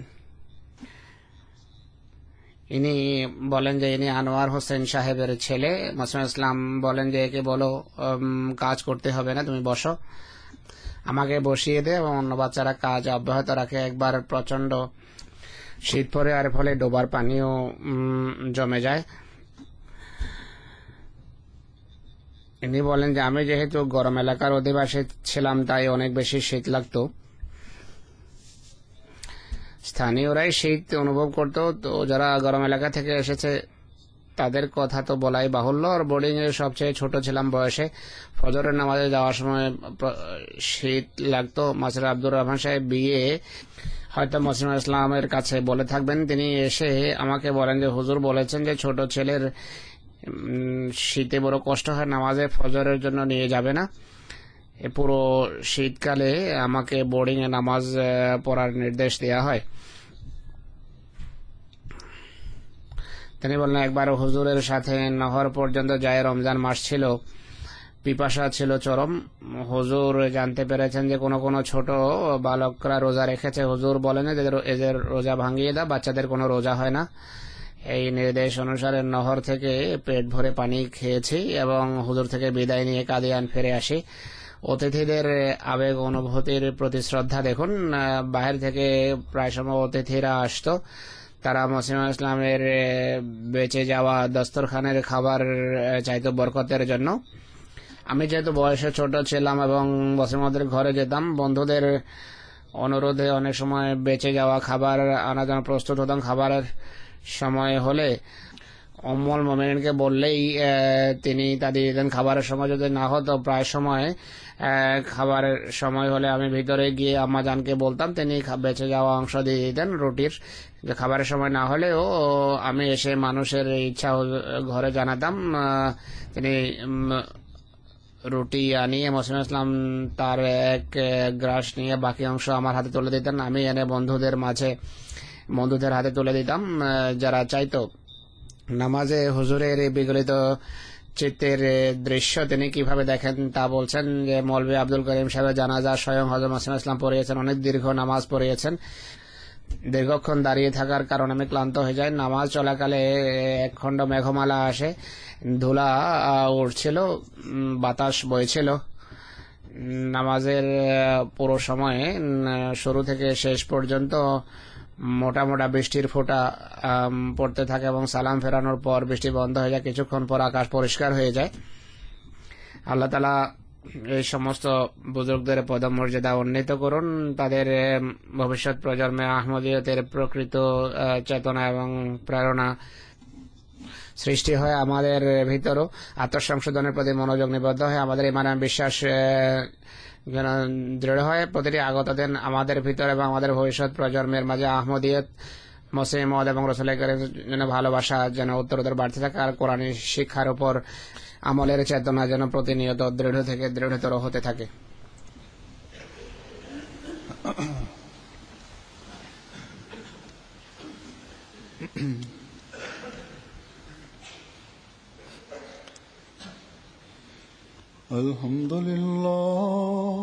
ইনি বলেন যে ইনি আনোয়ার হোসেন সাহেবের ছেলে। মসিম ইসলাম বলেন যে একে বলো কাজ করতে হবে না, তুমি বসো। আমাকে বসিয়ে দে এবং অন্য বাচ্চারা কাজ অব্যাহত রাখে। একবার প্রচন্ড শীত পড়ে আর ফলে ডোবার পানিও জমে যায়। ইনি বলেন যে আমি যেহেতু গরম এলাকার অধিবাসী ছিলাম তাই অনেক বেশি শীত লাগতো। স্থানীয়রাই শীত অনুভব করতো, তো যারা গরম এলাকা থেকে এসেছে তাদের কথা তো বলাই বাহুল্য। আর বোর্ডিং এ সবচেয়ে ছোট ছিলাম বয়সে। ফজরের নামাজে যাওয়ার সময় শীত লাগতো। মাসির আব্দুর রহমান সাহেব বিয়ে হয়তো মসিম ইসলামের কাছে বলে থাকবেন। তিনি এসে আমাকে বলেন যে হুজুর বলেছেন যে ছোট ছেলের শীতে বড় কষ্ট হয়, নামাজে ফজরের জন্য নিয়ে যাবে না। পুরো শীতকালে আমাকে বোর্ডিং এ নামাজ পড়ার নির্দেশ দেওয়া হয়। তিনি বললেন একবার হুজুরের সাথে নহর পর্যন্ত যায়। রমজান মাস ছিল, পিপাসা ছিল চরম। হুজুর জানতে পেরেছেন যে কোনো কোনো ছোট বালকরা রোজা রেখেছে। হুজুর বলেন যে এদের রোজা ভাঙিয়ে দাও, বাচ্চাদের কোনো রোজা হয় না। এই নির্দেশ অনুসারে নহর থেকে পেট ভরে পানি খেয়েছি এবং হুজুর থেকে বিদায় নিয়ে কাদিয়ান ফিরে আসি। অতিথিদের আবেগ অনুভূতির প্রতি শ্রদ্ধা দেখুন। বাহির থেকে প্রায় সময় অতিথিরা আসতো, তারা মসিম ইসলামের বেঁচে যাওয়া দস্তরখানের খাবার চাইতো বরকতের জন্য। আমি যেহেতু বয়সে ছোট ছিলাম এবং মসিমদের ঘরে যেতাম, বন্ধুদের অনুরোধে অনেক সময় বেঁচে যাওয়া খাবার আনার জন্য প্রস্তুত হতাম। খাবারের সময় হলে উম্মুল মুমিনিনকে বললেই তিনি তা দিয়ে দিতেন। খাবারের সময় যদি না হতো, প্রায় সময় খাবারের সময় হলে আমি ভিতরে গিয়ে আম্মাজানকে বলতাম, তিনি বেঁচে যাওয়া অংশ দিয়ে দিতেন রুটির। খাবারের সময় না হলেও আমি এসে মানুষের ইচ্ছা ঘরে জানাতাম। তিনি রুটি আনিয়ে মসিম ইসলাম তার এক গ্রাস নিয়ে বাকি অংশ আমার হাতে তুলে দিতেন। আমি এনে বন্ধুদের মাঝে বন্ধুদের হাতে তুলে দিতাম যারা চাইতো। নামাজে হুজুরের এই বিগলিত চিত্তের দৃশ্য তিনি কিভাবে দেখেন তা বলছেন যে মৌলভী আব্দুল করিম সাহেবের জানাজা স্বয়ং হযরত মসিম ইসলাম পড়িয়েছেন। অনেক দীর্ঘ নামাজ পড়িয়েছেন। দীর্ঘক্ষণ দাঁড়িয়ে থাকার কারণে আমি ক্লান্ত হয়ে যাই। নামাজ চলাকালে এক খণ্ড মেঘমালা আসে, ধুলা উঠছিল, বাতাস বইছিল। নামাজের পুরো সময়ে শুরু থেকে শেষ পর্যন্ত মোটা মোটা বৃষ্টির ফোঁটা পড়তে থাকে এবং সালাম ফেরানোর পর বৃষ্টি বন্ধ হয়ে যায়। কিছুক্ষণ পর আকাশ পরিষ্কার হয়ে যায়। আল্লাহ তাআলা এই সমস্ত বুজুর্গদের পদমর্যাদা উন্নীত করুন, তাদের ভবিষ্যৎ প্রজন্মে আহমদিয়তের প্রকৃত চেতনা এবং প্রেরণা সৃষ্টি হয়। আমাদের ভিতরও আত্মসংশোধনের প্রতি মনোযোগ নিবদ্ধ হয়, আমাদের ইমান বিশ্বাস যেন দৃঢ় হয়। প্রতিটি আগত দিন আমাদের ভিতর এবং আমাদের ভবিষ্যৎ প্রজন্মের মাঝে আহমদিয়ত মসিহ মওউদ এবং রাসূলের জন্য ভালোবাসা যেন উত্তরোত্তর বাড়তে থাকে, আর কোরআনের শিক্ষার উপর আমলের চেতনা যেন প্রতিনিয়ত দৃঢ় থেকে দৃঢ়তর হতে থাকে। Alhamdulillah,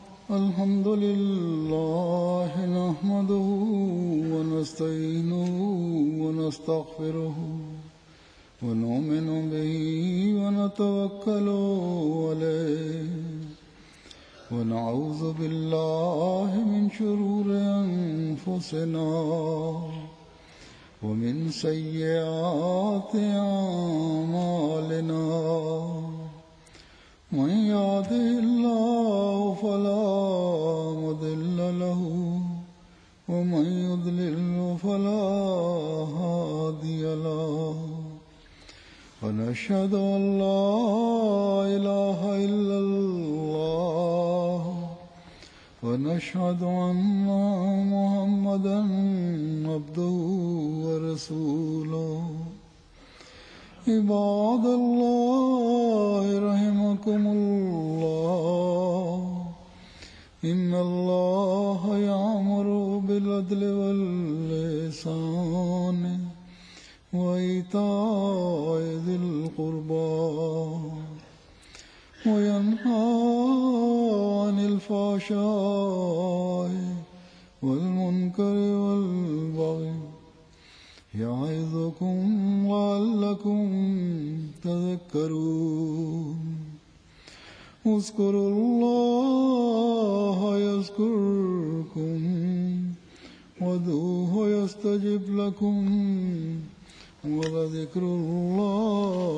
alhamdulillah, nahmaduhu wa nasta'inuhu wa nastaghfiruhu wa nu'minu bihi wa natawakkalu alayhi wa na'udhu billahi min shururi anfusina wa min sayyiati a'malina. من يهده الله فلا مضل له ومن يضلل فلا هادي له ونشهد أن لا إله إلا الله ونشهد أن محمدا عبده ورسوله. عباد الله رحمكم الله إن الله يأمر بالعدل والإحسان وإيتاء ذي القربى وينهى عن الفحشاء والمنكر والبغي يعظكم لعلكم تذكرون. اذكروا الله يذكركم وادعوه يستجب لكم ولذكر الله